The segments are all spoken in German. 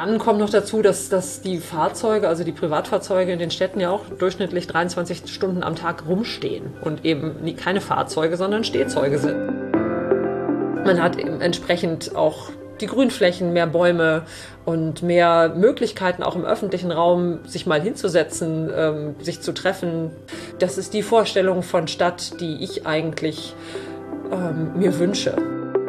Dann kommt noch dazu, dass die Fahrzeuge, also die Privatfahrzeuge in den Städten ja auch durchschnittlich 23 Stunden am Tag rumstehen und eben keine Fahrzeuge, sondern Stehzeuge sind. Man hat eben entsprechend auch die Grünflächen, mehr Bäume und mehr Möglichkeiten auch im öffentlichen Raum, sich mal hinzusetzen, sich zu treffen. Das ist die Vorstellung von Stadt, die ich eigentlich mir wünsche.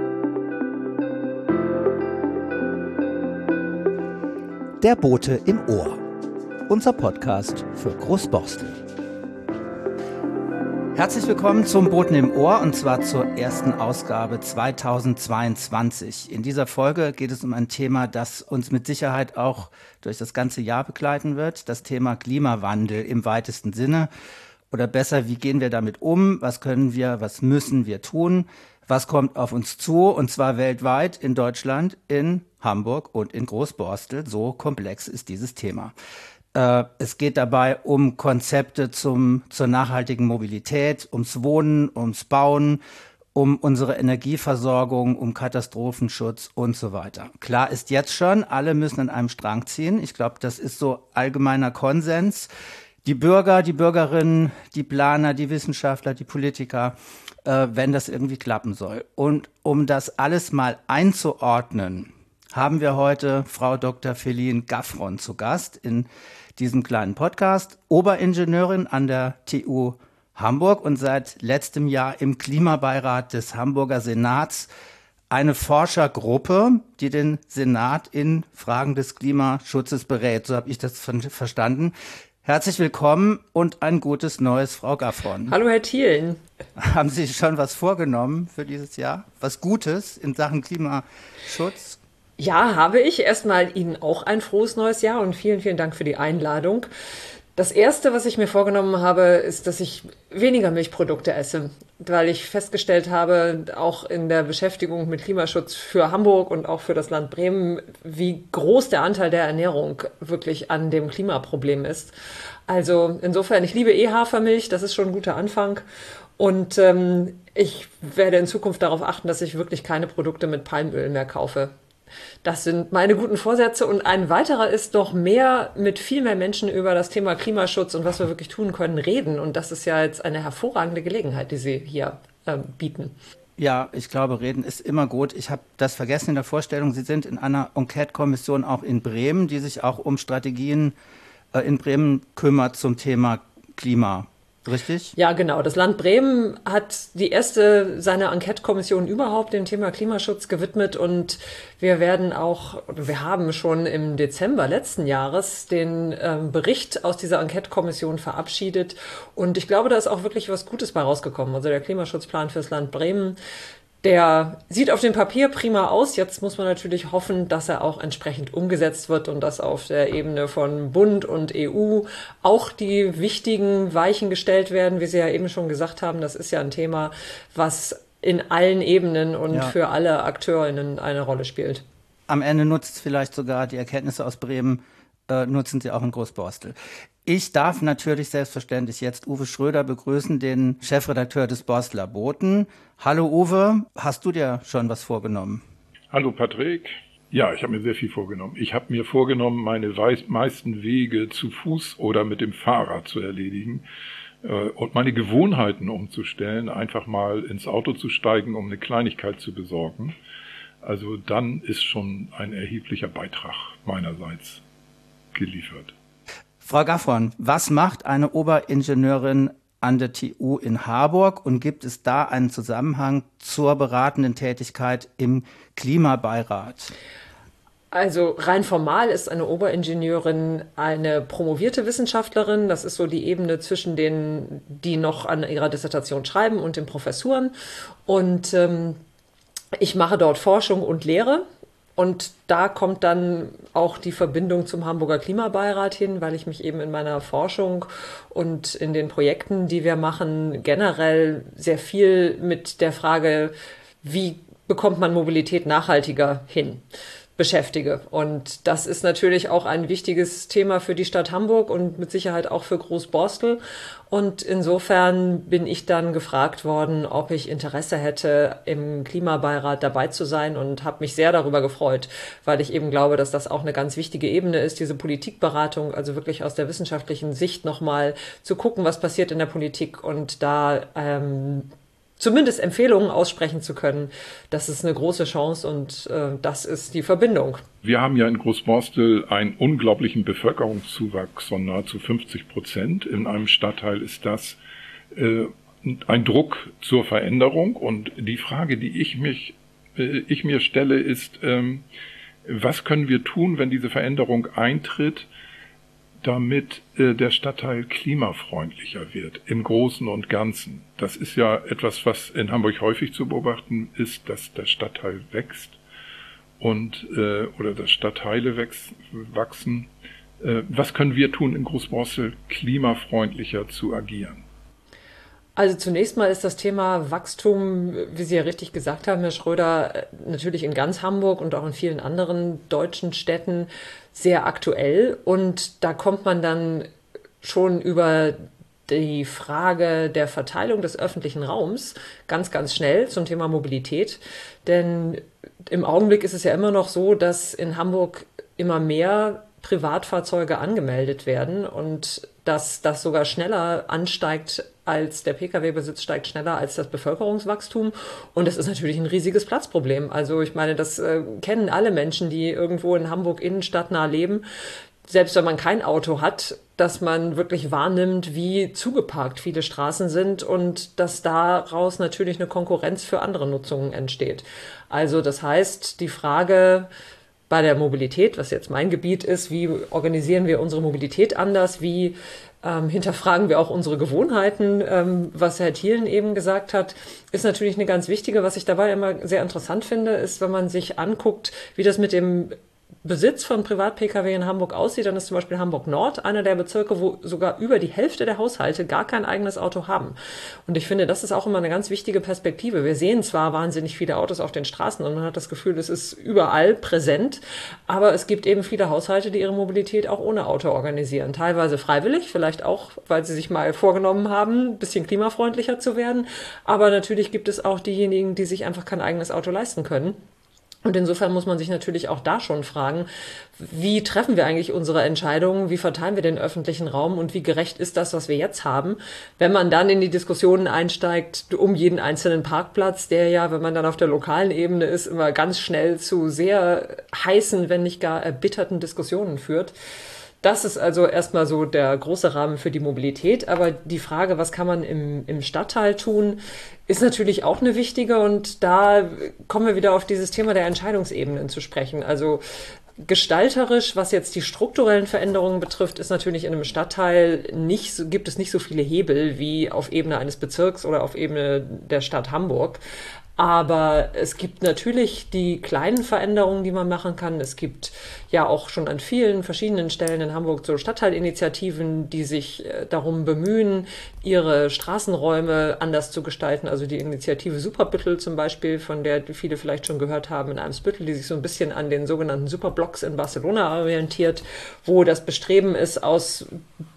Der Bote im Ohr. Unser Podcast für Großborstel. Herzlich willkommen zum Boten im Ohr und zwar zur ersten Ausgabe 2022. In dieser Folge geht es um ein Thema, das uns mit Sicherheit auch durch das ganze Jahr begleiten wird. Das Thema Klimawandel im weitesten Sinne. Oder besser, wie gehen wir damit um? Was können wir, was müssen wir tun? Was kommt auf uns zu? Und zwar weltweit, in Deutschland, in Hamburg und in Großborstel. So komplex ist dieses Thema. Es geht dabei um Konzepte zur nachhaltigen Mobilität, ums Wohnen, ums Bauen, um unsere Energieversorgung, um Katastrophenschutz und so weiter. Klar ist jetzt schon, alle müssen an einem Strang ziehen. Ich glaube, das ist so allgemeiner Konsens. Die Bürger, die Bürgerinnen, die Planer, die Wissenschaftler, die Politiker, wenn das irgendwie klappen soll. Und um das alles mal einzuordnen, haben wir heute Frau Dr. Feline Gaffron zu Gast in diesem kleinen Podcast, Oberingenieurin an der TU Hamburg und seit letztem Jahr im Klimabeirat des Hamburger Senats, eine Forschergruppe, die den Senat in Fragen des Klimaschutzes berät. So habe ich das verstanden. Herzlich willkommen und ein gutes Neues, Frau Gaffron. Hallo, Herr Thielen. Haben Sie schon was vorgenommen für dieses Jahr? Was Gutes in Sachen Klimaschutz? Ja, habe ich. Erstmal Ihnen auch ein frohes neues Jahr und vielen, vielen Dank für die Einladung. Das Erste, was ich mir vorgenommen habe, ist, dass ich weniger Milchprodukte esse, weil ich festgestellt habe, auch in der Beschäftigung mit Klimaschutz für Hamburg und auch für das Land Bremen, wie groß der Anteil der Ernährung wirklich an dem Klimaproblem ist. Also insofern, ich liebe Hafermilch, das ist schon ein guter Anfang. Und ich werde in Zukunft darauf achten, dass ich wirklich keine Produkte mit Palmöl mehr kaufe. Das sind meine guten Vorsätze und ein weiterer ist noch mehr mit viel mehr Menschen über das Thema Klimaschutz und was wir wirklich tun können, reden. Und das ist ja jetzt eine hervorragende Gelegenheit, die Sie hier bieten. Ja, ich glaube, reden ist immer gut. Ich habe das vergessen in der Vorstellung. Sie sind in einer Enquete-Kommission auch in Bremen, die sich auch um Strategien in Bremen kümmert zum Thema Klima. Richtig? Ja, genau. Das Land Bremen hat die erste seiner Enquete-Kommission überhaupt dem Thema Klimaschutz gewidmet und wir haben schon im Dezember letzten Jahres den Bericht aus dieser Enquete-Kommission verabschiedet und ich glaube, da ist auch wirklich was Gutes bei rausgekommen. Also der Klimaschutzplan fürs Land Bremen, der sieht auf dem Papier prima aus. Jetzt muss man natürlich hoffen, dass er auch entsprechend umgesetzt wird und dass auf der Ebene von Bund und EU auch die wichtigen Weichen gestellt werden. Wie Sie ja eben schon gesagt haben, das ist ja ein Thema, was in allen Ebenen und für alle AkteurInnen eine Rolle spielt. Am Ende nutzt vielleicht sogar die Erkenntnisse aus Bremen, nutzen sie auch in Großborstel. Ich darf natürlich selbstverständlich jetzt Uwe Schröder begrüßen, den Chefredakteur des Borsteler Boten. Hallo Uwe, hast du dir schon was vorgenommen? Hallo Patrick. Ja, ich habe mir sehr viel vorgenommen. Ich habe mir vorgenommen, meine meisten Wege zu Fuß oder mit dem Fahrrad zu erledigen und meine Gewohnheiten umzustellen, einfach mal ins Auto zu steigen, um eine Kleinigkeit zu besorgen. Also dann ist schon ein erheblicher Beitrag meinerseits geliefert. Frau Gaffron, was macht eine Oberingenieurin an der TU in Harburg und gibt es da einen Zusammenhang zur beratenden Tätigkeit im Klimabeirat? Also rein formal ist eine Oberingenieurin eine promovierte Wissenschaftlerin. Das ist so die Ebene zwischen denen, die noch an ihrer Dissertation schreiben und den Professuren. Und ich mache dort Forschung und Lehre. Und da kommt dann auch die Verbindung zum Hamburger Klimabeirat hin, weil ich mich eben in meiner Forschung und in den Projekten, die wir machen, generell sehr viel mit der Frage, wie bekommt man Mobilität nachhaltiger hin, beschäftige. Und das ist natürlich auch ein wichtiges Thema für die Stadt Hamburg und mit Sicherheit auch für Großborstel. Und insofern bin ich dann gefragt worden, ob ich Interesse hätte, im Klimabeirat dabei zu sein, und habe mich sehr darüber gefreut, weil ich eben glaube, dass das auch eine ganz wichtige Ebene ist, diese Politikberatung, also wirklich aus der wissenschaftlichen Sicht nochmal zu gucken, was passiert in der Politik, und da zumindest Empfehlungen aussprechen zu können. Das ist eine große Chance, und das ist die Verbindung. Wir haben ja in Großborstel einen unglaublichen Bevölkerungszuwachs von nahezu 50%. In einem Stadtteil ist das ein Druck zur Veränderung. Und die Frage, die ich mir stelle, ist, was können wir tun, wenn diese Veränderung eintritt, damit der Stadtteil klimafreundlicher wird, im Großen und Ganzen. Das ist ja etwas, was in Hamburg häufig zu beobachten ist, dass der Stadtteil wächst und oder dass Stadtteile wachsen. Was können wir tun, in Großborstel klimafreundlicher zu agieren? Also zunächst mal ist das Thema Wachstum, wie Sie ja richtig gesagt haben, Herr Schröder, natürlich in ganz Hamburg und auch in vielen anderen deutschen Städten sehr aktuell. Und da kommt man dann schon über die Frage der Verteilung des öffentlichen Raums ganz, ganz schnell zum Thema Mobilität. Denn im Augenblick ist es ja immer noch so, dass in Hamburg immer mehr Privatfahrzeuge angemeldet werden und dass das sogar schneller ansteigt als der Pkw-Besitz, steigt schneller als das Bevölkerungswachstum. Und das ist natürlich ein riesiges Platzproblem. Also ich meine, das kennen alle Menschen, die irgendwo in Hamburg innenstadtnah leben. Selbst wenn man kein Auto hat, dass man wirklich wahrnimmt, wie zugeparkt viele Straßen sind und dass daraus natürlich eine Konkurrenz für andere Nutzungen entsteht. Also das heißt, die Frage bei der Mobilität, was jetzt mein Gebiet ist, wie organisieren wir unsere Mobilität anders, wie hinterfragen wir auch unsere Gewohnheiten, was Herr Thielen eben gesagt hat, ist natürlich eine ganz wichtige. Was ich dabei immer sehr interessant finde, ist, wenn man sich anguckt, wie das mit dem Besitz von Privat-Pkw in Hamburg aussieht, dann ist zum Beispiel Hamburg Nord einer der Bezirke, wo sogar über die Hälfte der Haushalte gar kein eigenes Auto haben. Und ich finde, das ist auch immer eine ganz wichtige Perspektive. Wir sehen zwar wahnsinnig viele Autos auf den Straßen und man hat das Gefühl, es ist überall präsent, aber es gibt eben viele Haushalte, die ihre Mobilität auch ohne Auto organisieren. Teilweise freiwillig, vielleicht auch, weil sie sich mal vorgenommen haben, ein bisschen klimafreundlicher zu werden. Aber natürlich gibt es auch diejenigen, die sich einfach kein eigenes Auto leisten können. Und insofern muss man sich natürlich auch da schon fragen, wie treffen wir eigentlich unsere Entscheidungen, wie verteilen wir den öffentlichen Raum und wie gerecht ist das, was wir jetzt haben, wenn man dann in die Diskussionen einsteigt um jeden einzelnen Parkplatz, der ja, wenn man dann auf der lokalen Ebene ist, immer ganz schnell zu sehr heißen, wenn nicht gar erbitterten Diskussionen führt. Das ist also erstmal so der große Rahmen für die Mobilität. Aber die Frage, was kann man im Stadtteil tun, ist natürlich auch eine wichtige. Und da kommen wir wieder auf dieses Thema der Entscheidungsebenen zu sprechen. Also gestalterisch, was jetzt die strukturellen Veränderungen betrifft, ist natürlich in einem Stadtteil gibt es nicht so viele Hebel wie auf Ebene eines Bezirks oder auf Ebene der Stadt Hamburg. Aber es gibt natürlich die kleinen Veränderungen, die man machen kann. Es gibt ja auch schon an vielen verschiedenen Stellen in Hamburg so Stadtteilinitiativen, die sich darum bemühen, ihre Straßenräume anders zu gestalten. Also die Initiative Superbüttel zum Beispiel, von der viele vielleicht schon gehört haben in Eimsbüttel, die sich so ein bisschen an den sogenannten Superblocks in Barcelona orientiert, wo das Bestreben ist, aus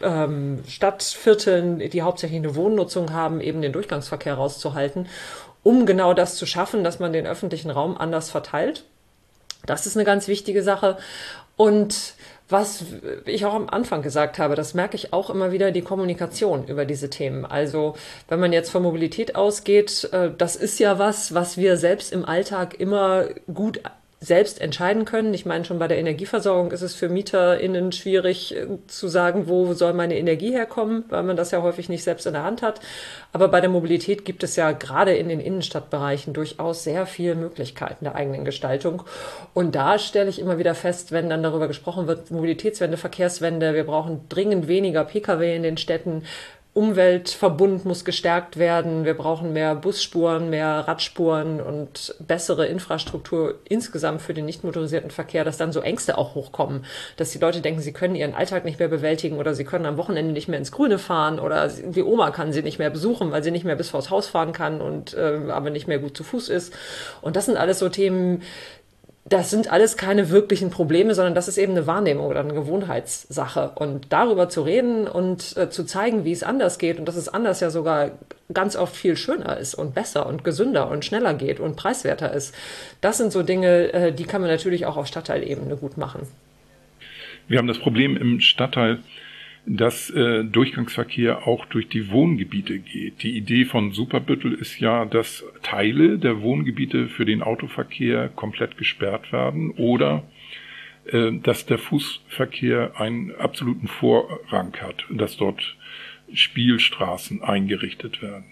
Stadtvierteln, die hauptsächlich eine Wohnnutzung haben, eben den Durchgangsverkehr rauszuhalten, um genau das zu schaffen, dass man den öffentlichen Raum anders verteilt. Das ist eine ganz wichtige Sache. Und was ich auch am Anfang gesagt habe, das merke ich auch immer wieder, die Kommunikation über diese Themen. Also wenn man jetzt von Mobilität ausgeht, das ist ja was wir selbst im Alltag immer gut selbst entscheiden können. Ich meine, schon bei der Energieversorgung ist es für MieterInnen schwierig zu sagen, wo soll meine Energie herkommen, weil man das ja häufig nicht selbst in der Hand hat. Aber bei der Mobilität gibt es ja gerade in den Innenstadtbereichen durchaus sehr viele Möglichkeiten der eigenen Gestaltung. Und da stelle ich immer wieder fest, wenn dann darüber gesprochen wird, Mobilitätswende, Verkehrswende, wir brauchen dringend weniger Pkw in den Städten, Umweltverbund muss gestärkt werden. Wir brauchen mehr Busspuren, mehr Radspuren und bessere Infrastruktur insgesamt für den nicht motorisierten Verkehr, dass dann so Ängste auch hochkommen, dass die Leute denken, sie können ihren Alltag nicht mehr bewältigen oder sie können am Wochenende nicht mehr ins Grüne fahren oder die Oma kann sie nicht mehr besuchen, weil sie nicht mehr bis vors Haus fahren kann und aber nicht mehr gut zu Fuß ist. Und das sind alles so Themen, das sind alles keine wirklichen Probleme, sondern das ist eben eine Wahrnehmung oder eine Gewohnheitssache. Und darüber zu reden und zu zeigen, wie es anders geht und dass es anders ja sogar ganz oft viel schöner ist und besser und gesünder und schneller geht und preiswerter ist, das sind so Dinge, die kann man natürlich auch auf Stadtteilebene gut machen. Wir haben das Problem im Stadtteil, dass Durchgangsverkehr auch durch die Wohngebiete geht. Die Idee von Superbüttel ist ja, dass Teile der Wohngebiete für den Autoverkehr komplett gesperrt werden oder dass der Fußverkehr einen absoluten Vorrang hat, dass dort Spielstraßen eingerichtet werden.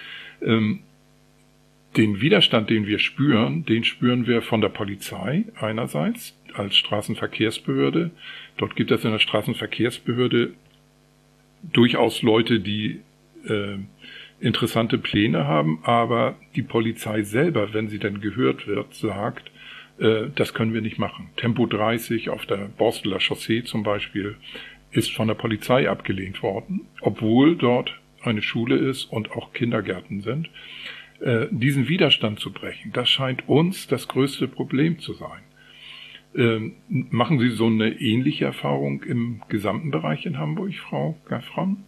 Den Widerstand, den wir spüren, den spüren wir von der Polizei einerseits als Straßenverkehrsbehörde. Dort gibt es in der Straßenverkehrsbehörde durchaus Leute, die interessante Pläne haben, aber die Polizei selber, wenn sie denn gehört wird, sagt, das können wir nicht machen. Tempo 30 auf der Borsteler Chaussee zum Beispiel ist von der Polizei abgelehnt worden, obwohl dort eine Schule ist und auch Kindergärten sind. Diesen Widerstand zu brechen, das scheint uns das größte Problem zu sein. Machen Sie so eine ähnliche Erfahrung im gesamten Bereich in Hamburg, Frau Gaffron?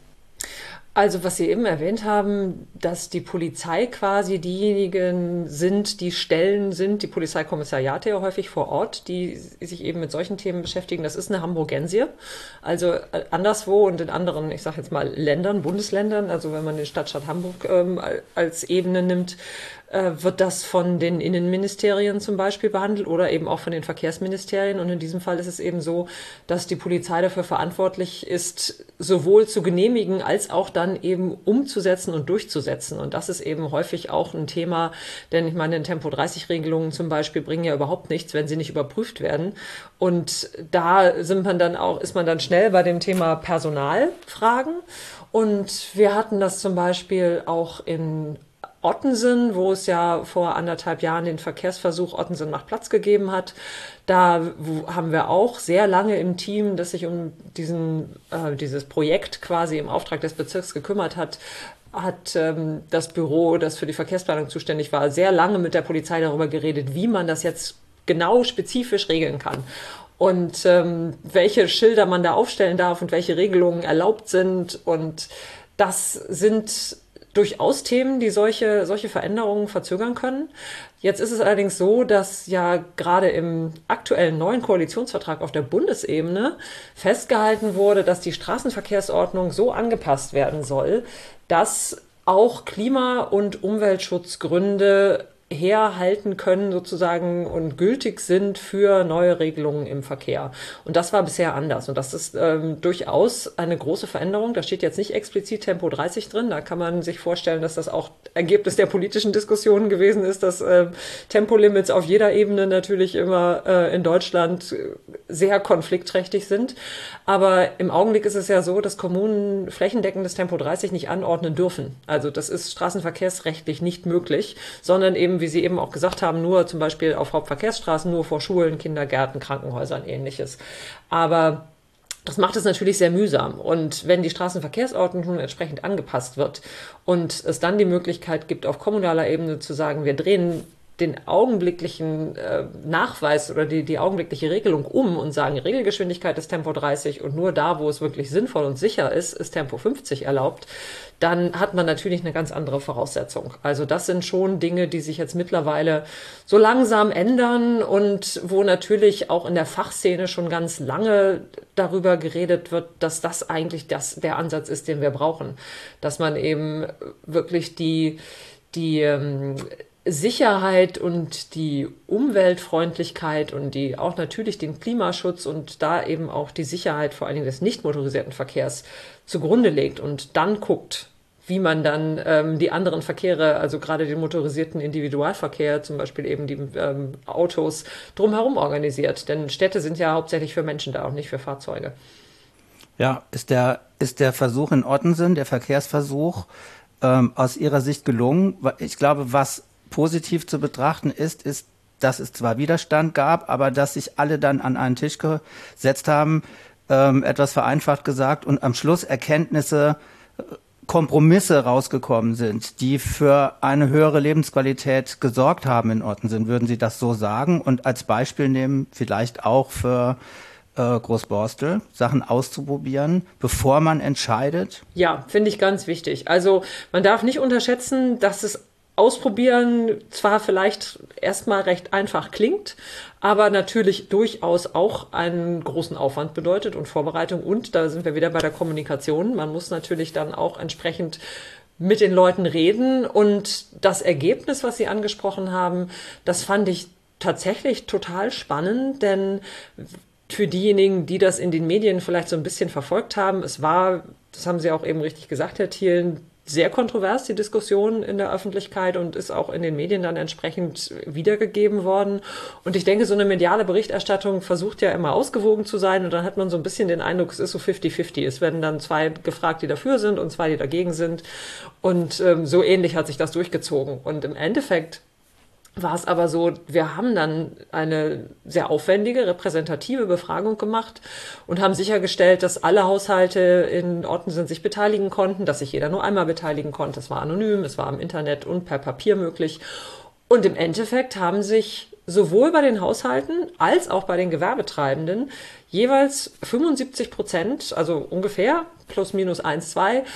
Also was Sie eben erwähnt haben, dass die Polizei quasi diejenigen sind, die Stellen sind, die Polizeikommissariate ja häufig vor Ort, die sich eben mit solchen Themen beschäftigen, das ist eine Hamburgensie. Also anderswo und in anderen, ich sage jetzt mal Ländern, Bundesländern, also wenn man den Stadtstaat Hamburg als Ebene nimmt, wird das von den Innenministerien zum Beispiel behandelt oder eben auch von den Verkehrsministerien. Und in diesem Fall ist es eben so, dass die Polizei dafür verantwortlich ist, sowohl zu genehmigen als auch dann eben umzusetzen und durchzusetzen. Und das ist eben häufig auch ein Thema, denn ich meine, Tempo-30-Regelungen zum Beispiel bringen ja überhaupt nichts, wenn sie nicht überprüft werden. Und da ist man dann schnell bei dem Thema Personalfragen. Und wir hatten das zum Beispiel auch in Ottensen, wo es ja vor 1,5 Jahren den Verkehrsversuch Ottensen macht Platz gegeben hat. Da haben wir auch sehr lange im Team, das sich um dieses Projekt quasi im Auftrag des Bezirks gekümmert hat, das Büro, das für die Verkehrsplanung zuständig war, sehr lange mit der Polizei darüber geredet, wie man das jetzt genau spezifisch regeln kann. Und welche Schilder man da aufstellen darf und welche Regelungen erlaubt sind. Und das sind durchaus Themen, die solche Veränderungen verzögern können. Jetzt ist es allerdings so, dass ja gerade im aktuellen neuen Koalitionsvertrag auf der Bundesebene festgehalten wurde, dass die Straßenverkehrsordnung so angepasst werden soll, dass auch Klima- und Umweltschutzgründe herhalten können sozusagen und gültig sind für neue Regelungen im Verkehr. Und das war bisher anders. Und das ist durchaus eine große Veränderung. Da steht jetzt nicht explizit Tempo 30 drin. Da kann man sich vorstellen, dass das auch Ergebnis der politischen Diskussionen gewesen ist, dass Tempolimits auf jeder Ebene natürlich immer in Deutschland sehr konfliktträchtig sind. Aber im Augenblick ist es ja so, dass Kommunen flächendeckendes Tempo 30 nicht anordnen dürfen. Also das ist straßenverkehrsrechtlich nicht möglich, sondern eben, wie Sie eben auch gesagt haben, nur zum Beispiel auf Hauptverkehrsstraßen, nur vor Schulen, Kindergärten, Krankenhäusern, ähnliches. Aber das macht es natürlich sehr mühsam. Und wenn die Straßenverkehrsordnung nun entsprechend angepasst wird und es dann die Möglichkeit gibt, auf kommunaler Ebene zu sagen, wir drehen den augenblicklichen Nachweis oder die augenblickliche Regelung um und sagen, Regelgeschwindigkeit ist Tempo 30 und nur da, wo es wirklich sinnvoll und sicher ist Tempo 50 erlaubt, dann hat man natürlich eine ganz andere Voraussetzung. Also das sind schon Dinge, die sich jetzt mittlerweile so langsam ändern und wo natürlich auch in der Fachszene schon ganz lange darüber geredet wird, dass das eigentlich der Ansatz ist, den wir brauchen. Dass man eben wirklich die Sicherheit und die Umweltfreundlichkeit und auch natürlich den Klimaschutz und da eben auch die Sicherheit vor allen Dingen des nicht motorisierten Verkehrs zugrunde legt und dann guckt, wie man dann die anderen Verkehre, also gerade den motorisierten Individualverkehr, zum Beispiel eben die Autos, drumherum organisiert. Denn Städte sind ja hauptsächlich für Menschen da und nicht für Fahrzeuge. Ja, ist der Versuch in Ottensen, der Verkehrsversuch, aus Ihrer Sicht gelungen? Ich glaube, was positiv zu betrachten ist, dass es zwar Widerstand gab, aber dass sich alle dann an einen Tisch gesetzt haben, etwas vereinfacht gesagt, und am Schluss Erkenntnisse Kompromisse rausgekommen sind, die für eine höhere Lebensqualität gesorgt haben in Orten sind. Würden Sie das so sagen und als Beispiel nehmen, vielleicht auch für Großborstel, Sachen auszuprobieren, bevor man entscheidet? Ja, finde ich ganz wichtig. Also man darf nicht unterschätzen, dass es Ausprobieren zwar vielleicht erstmal recht einfach klingt, aber natürlich durchaus auch einen großen Aufwand bedeutet und Vorbereitung. Und da sind wir wieder bei der Kommunikation. Man muss natürlich dann auch entsprechend mit den Leuten reden. Und das Ergebnis, was Sie angesprochen haben, das fand ich tatsächlich total spannend, denn für diejenigen, die das in den Medien vielleicht so ein bisschen verfolgt haben, es war, das haben Sie auch eben richtig gesagt, Herr Thielen, sehr kontrovers, die Diskussion in der Öffentlichkeit und ist auch in den Medien dann entsprechend wiedergegeben worden. Und ich denke, so eine mediale Berichterstattung versucht ja immer ausgewogen zu sein und dann hat man so ein bisschen den Eindruck, es ist so 50-50. Es werden dann 2 gefragt, die dafür sind und 2, die dagegen sind. Und so ähnlich hat sich das durchgezogen. Und im Endeffekt war es aber so, wir haben dann eine sehr aufwendige, repräsentative Befragung gemacht und haben sichergestellt, dass alle Haushalte in Ottensen sich beteiligen konnten, dass sich jeder nur einmal beteiligen konnte. Es war anonym, es war im Internet und per Papier möglich. Und im Endeffekt haben sich sowohl bei den Haushalten als auch bei den Gewerbetreibenden jeweils 75%, also ungefähr plus minus 1, 2,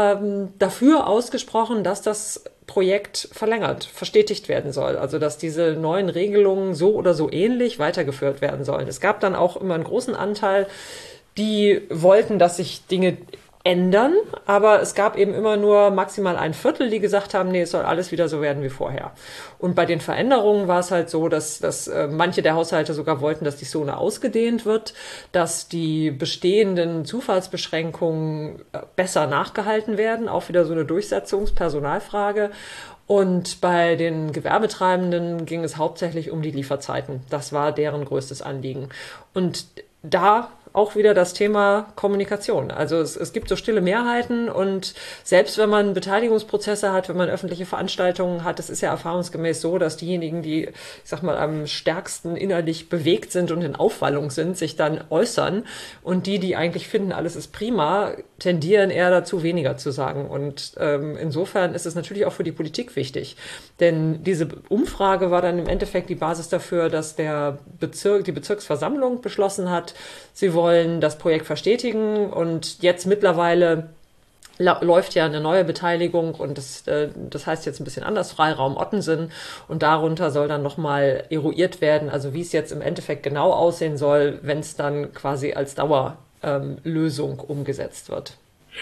dafür ausgesprochen, dass das Projekt verlängert, verstetigt werden soll. Also dass diese neuen Regelungen so oder so ähnlich weitergeführt werden sollen. Es gab dann auch immer einen großen Anteil, die wollten, dass sich Dinge ändern, aber es gab eben immer nur maximal ein Viertel, die gesagt haben, nee, es soll alles wieder so werden wie vorher. Und bei den Veränderungen war es halt so, dass manche der Haushalte sogar wollten, dass die Zone ausgedehnt wird, dass die bestehenden Zufallsbeschränkungen besser nachgehalten werden, auch wieder so eine Durchsetzungspersonalfrage. Und bei den Gewerbetreibenden ging es hauptsächlich um die Lieferzeiten. Das war deren größtes Anliegen. Und da auch wieder das Thema Kommunikation. Also es gibt so stille Mehrheiten und selbst wenn man Beteiligungsprozesse hat, wenn man öffentliche Veranstaltungen hat, es ist ja erfahrungsgemäß so, dass diejenigen, die, ich sag mal, am stärksten innerlich bewegt sind und in Aufwallung sind, sich dann äußern und die eigentlich finden, alles ist prima, tendieren eher dazu, weniger zu sagen. Und insofern ist es natürlich auch für die Politik wichtig. Denn diese Umfrage war dann im Endeffekt die Basis dafür, dass die Bezirksversammlung beschlossen hat, sie wollen das Projekt verstetigen und jetzt mittlerweile läuft ja eine neue Beteiligung und das heißt jetzt ein bisschen anders, Freiraum Ottensen und darunter soll dann nochmal eruiert werden, also wie es jetzt im Endeffekt genau aussehen soll, wenn es dann quasi als Dauerlösung umgesetzt wird.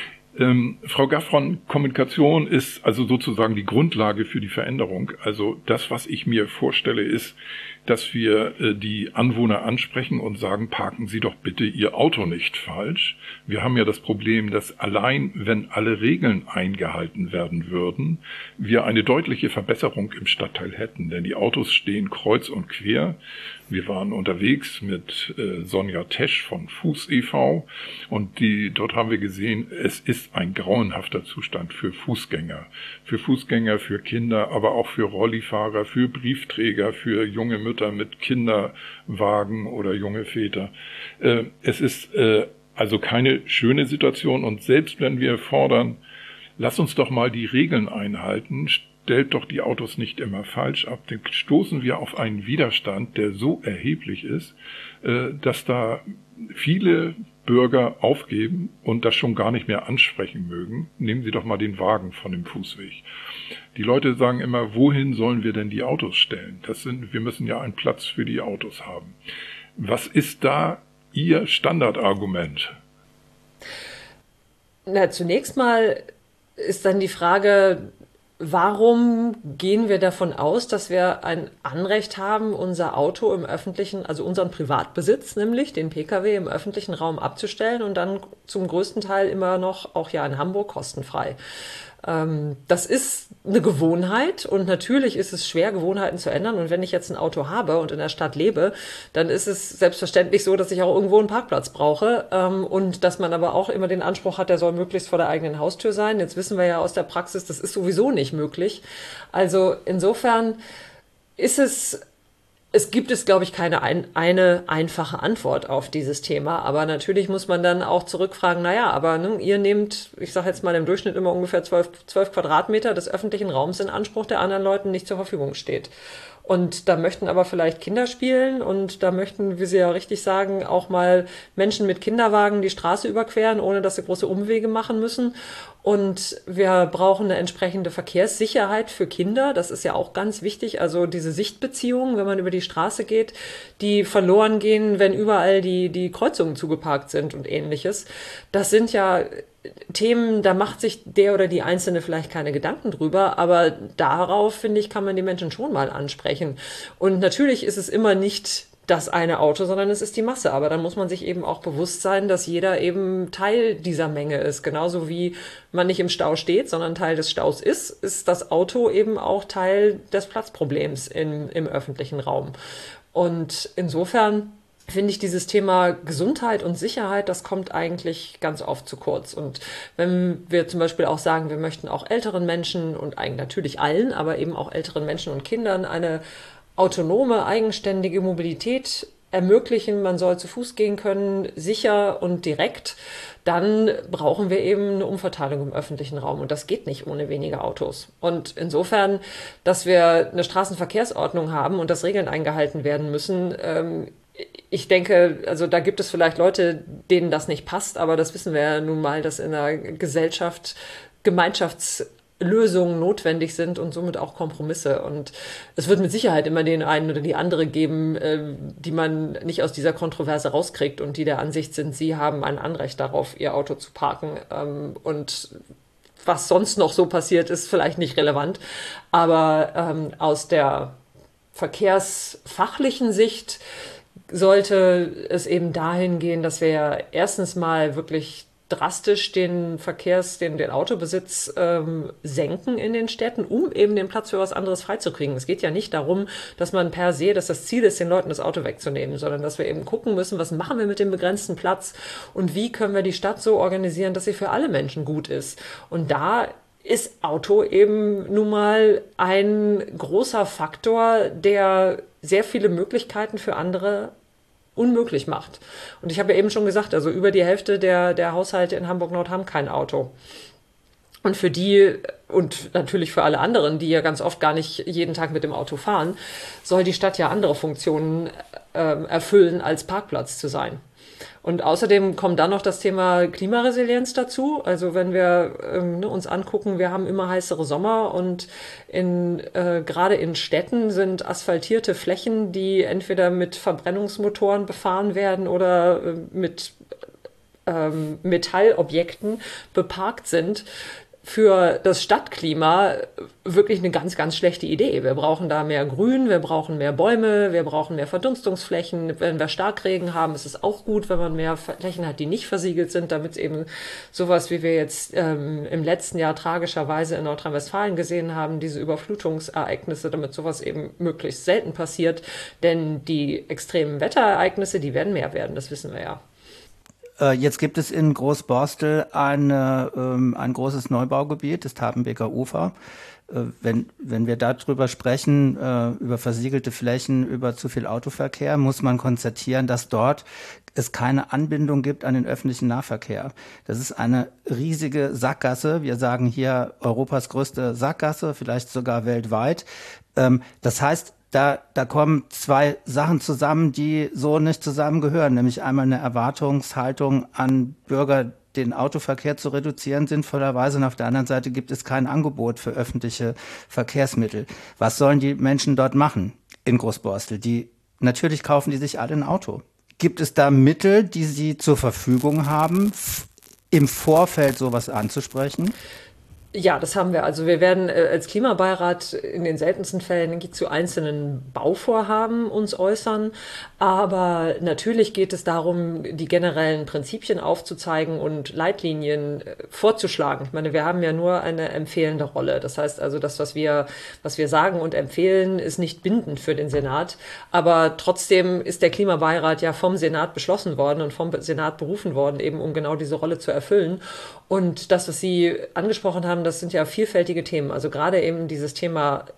Frau Gaffron, Kommunikation ist also sozusagen die Grundlage für die Veränderung. Also das, was ich mir vorstelle, ist, dass wir die Anwohner ansprechen und sagen, parken Sie doch bitte Ihr Auto nicht falsch. Wir haben ja das Problem, dass allein, wenn alle Regeln eingehalten werden würden, wir eine deutliche Verbesserung im Stadtteil hätten. Denn die Autos stehen kreuz und quer. Wir waren unterwegs mit Sonja Tesch von Fuß e.V. und dort haben wir gesehen, es ist ein grauenhafter Zustand für Fußgänger. Für Fußgänger, für Kinder, aber auch für Rollifahrer, für Briefträger, für junge Mütter mit Kinderwagen oder junge Väter. Es ist also keine schöne Situation und selbst wenn wir fordern, lass uns doch mal die Regeln einhalten, stellt doch die Autos nicht immer falsch ab, dann stoßen wir auf einen Widerstand, der so erheblich ist, dass da viele Bürger aufgeben und das schon gar nicht mehr ansprechen mögen. Nehmen Sie doch mal den Wagen von dem Fußweg. Die Leute sagen immer, wohin sollen wir denn die Autos stellen? Wir müssen ja einen Platz für die Autos haben. Was ist da Ihr Standardargument? Na, zunächst mal ist dann die Frage, warum gehen wir davon aus, dass wir ein Anrecht haben, unser Auto im öffentlichen, also unseren Privatbesitz, nämlich den Pkw im öffentlichen Raum abzustellen und dann zum größten Teil immer noch, auch ja in Hamburg, kostenfrei? Das ist eine Gewohnheit und natürlich ist es schwer, Gewohnheiten zu ändern. Und wenn ich jetzt ein Auto habe und in der Stadt lebe, dann ist es selbstverständlich so, dass ich auch irgendwo einen Parkplatz brauche und dass man aber auch immer den Anspruch hat, der soll möglichst vor der eigenen Haustür sein. Jetzt wissen wir ja aus der Praxis, das ist sowieso nicht möglich. Also insofern ist es Es gibt es, glaube ich, keine eine einfache Antwort auf dieses Thema. Aber natürlich muss man dann auch zurückfragen, naja, aber ne, ihr nehmt, ich sage jetzt mal im Durchschnitt immer ungefähr 12 Quadratmeter des öffentlichen Raums in Anspruch, der anderen Leuten nicht zur Verfügung steht. Und da möchten aber vielleicht Kinder spielen und da möchten, wie Sie ja richtig sagen, auch mal Menschen mit Kinderwagen die Straße überqueren, ohne dass sie große Umwege machen müssen. Und wir brauchen eine entsprechende Verkehrssicherheit für Kinder. Das ist ja auch ganz wichtig. Also diese Sichtbeziehungen, wenn man über die Straße geht, die verloren gehen, wenn überall die Kreuzungen zugeparkt sind und ähnliches. Das sind ja Themen, da macht sich der oder die Einzelne vielleicht keine Gedanken drüber, aber darauf, finde ich, kann man die Menschen schon mal ansprechen. Und natürlich ist es immer nicht das eine Auto, sondern es ist die Masse. Aber dann muss man sich eben auch bewusst sein, dass jeder eben Teil dieser Menge ist. Genauso wie man nicht im Stau steht, sondern Teil des Staus ist das Auto eben auch Teil des Platzproblems im öffentlichen Raum. Und insofern finde ich dieses Thema Gesundheit und Sicherheit, das kommt eigentlich ganz oft zu kurz. Und wenn wir zum Beispiel auch sagen, wir möchten auch älteren Menschen und eigentlich natürlich allen, aber eben auch älteren Menschen und Kindern eine autonome, eigenständige Mobilität ermöglichen, man soll zu Fuß gehen können, sicher und direkt, dann brauchen wir eben eine Umverteilung im öffentlichen Raum. Und das geht nicht ohne weniger Autos. Und insofern, dass wir eine Straßenverkehrsordnung haben und dass Regeln eingehalten werden müssen, ich denke, also da gibt es vielleicht Leute, denen das nicht passt, aber das wissen wir ja nun mal, dass in der Gesellschaft Gemeinschaftslösungen notwendig sind und somit auch Kompromisse. Und es wird mit Sicherheit immer den einen oder die andere geben, die man nicht aus dieser Kontroverse rauskriegt und die der Ansicht sind, sie haben ein Anrecht darauf, ihr Auto zu parken. Und was sonst noch so passiert, ist vielleicht nicht relevant. Aber aus der verkehrsfachlichen Sicht sollte es eben dahin gehen, dass wir ja erstens mal wirklich drastisch den Autobesitz senken in den Städten, um eben den Platz für was anderes freizukriegen. Es geht ja nicht darum, dass man per se, dass das Ziel ist, den Leuten das Auto wegzunehmen, sondern dass wir eben gucken müssen, was machen wir mit dem begrenzten Platz und wie können wir die Stadt so organisieren, dass sie für alle Menschen gut ist. Und da ist Auto eben nun mal ein großer Faktor, der sehr viele Möglichkeiten für andere unmöglich macht. Und ich habe ja eben schon gesagt, also über die Hälfte der Haushalte in Hamburg-Nord haben kein Auto. Und für die und natürlich für alle anderen, die ja ganz oft gar nicht jeden Tag mit dem Auto fahren, soll die Stadt ja andere Funktionen erfüllen, als Parkplatz zu sein. Und außerdem kommt dann noch das Thema Klimaresilienz dazu. Also wenn wir uns angucken, wir haben immer heißere Sommer und gerade in Städten sind asphaltierte Flächen, die entweder mit Verbrennungsmotoren befahren werden oder mit Metallobjekten beparkt sind, für das Stadtklima wirklich eine ganz, ganz schlechte Idee. Wir brauchen da mehr Grün, wir brauchen mehr Bäume, wir brauchen mehr Verdunstungsflächen. Wenn wir Starkregen haben, ist es auch gut, wenn man mehr Flächen hat, die nicht versiegelt sind, damit eben sowas, wie wir jetzt im letzten Jahr tragischerweise in Nordrhein-Westfalen gesehen haben, diese Überflutungsereignisse, damit sowas eben möglichst selten passiert. Denn die extremen Wetterereignisse, die werden mehr werden, das wissen wir ja. Jetzt gibt es in Großborstel ein großes Neubaugebiet, das Tapenbeker Ufer. Wenn wir darüber sprechen, über versiegelte Flächen, über zu viel Autoverkehr, muss man konstatieren, dass dort es keine Anbindung gibt an den öffentlichen Nahverkehr. Das ist eine riesige Sackgasse. Wir sagen hier Europas größte Sackgasse, vielleicht sogar weltweit. Das heißt, da kommen zwei Sachen zusammen, die so nicht zusammengehören, nämlich einmal eine Erwartungshaltung an Bürger, den Autoverkehr zu reduzieren, sinnvollerweise, und auf der anderen Seite gibt es kein Angebot für öffentliche Verkehrsmittel. Was sollen die Menschen dort machen in Großborstel? Natürlich kaufen die sich alle ein Auto. Gibt es da Mittel, die sie zur Verfügung haben, im Vorfeld sowas anzusprechen? Ja, das haben wir. Also wir werden als Klimabeirat in den seltensten Fällen zu einzelnen Bauvorhaben uns äußern. Aber natürlich geht es darum, die generellen Prinzipien aufzuzeigen und Leitlinien vorzuschlagen. Ich meine, wir haben ja nur eine empfehlende Rolle. Das heißt also, das, was wir sagen und empfehlen, ist nicht bindend für den Senat. Aber trotzdem ist der Klimabeirat ja vom Senat beschlossen worden und vom Senat berufen worden, eben um genau diese Rolle zu erfüllen. Und das, was Sie angesprochen haben, das sind ja vielfältige Themen. Also gerade eben dieses Thema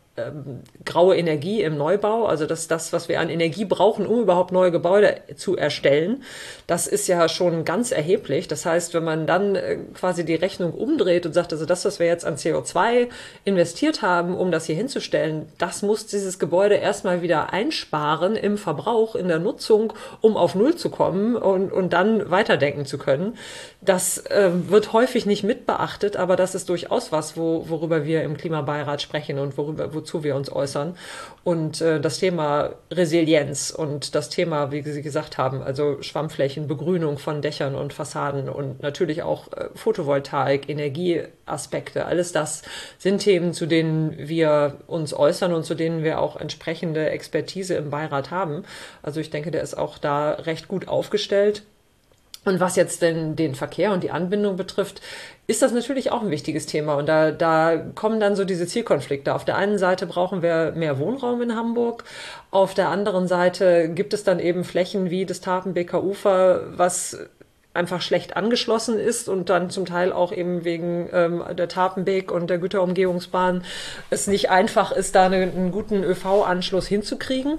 graue Energie im Neubau, also das, was wir an Energie brauchen, um überhaupt neue Gebäude zu erstellen, das ist ja schon ganz erheblich. Das heißt, wenn man dann quasi die Rechnung umdreht und sagt, also das, was wir jetzt an CO2 investiert haben, um das hier hinzustellen, das muss dieses Gebäude erstmal wieder einsparen im Verbrauch, in der Nutzung, um auf Null zu kommen und dann weiterdenken zu können. Das wird häufig nicht mitbeachtet, aber das ist durchaus was, worüber wir im Klimabeirat sprechen und wozu wir uns äußern. Und das Thema Resilienz und das Thema, wie Sie gesagt haben, also Schwammflächen, Begrünung von Dächern und Fassaden und natürlich auch Photovoltaik, Energieaspekte, alles das sind Themen, zu denen wir uns äußern und zu denen wir auch entsprechende Expertise im Beirat haben. Also ich denke, der ist auch da recht gut aufgestellt. Und was jetzt denn den Verkehr und die Anbindung betrifft, ist das natürlich auch ein wichtiges Thema. Und da kommen dann so diese Zielkonflikte. Auf der einen Seite brauchen wir mehr Wohnraum in Hamburg. Auf der anderen Seite gibt es dann eben Flächen wie das Tapenbeker Ufer, was einfach schlecht angeschlossen ist und dann zum Teil auch eben wegen der Tapenbeek und der Güterumgehungsbahn es nicht einfach ist, da einen guten ÖV-Anschluss hinzukriegen.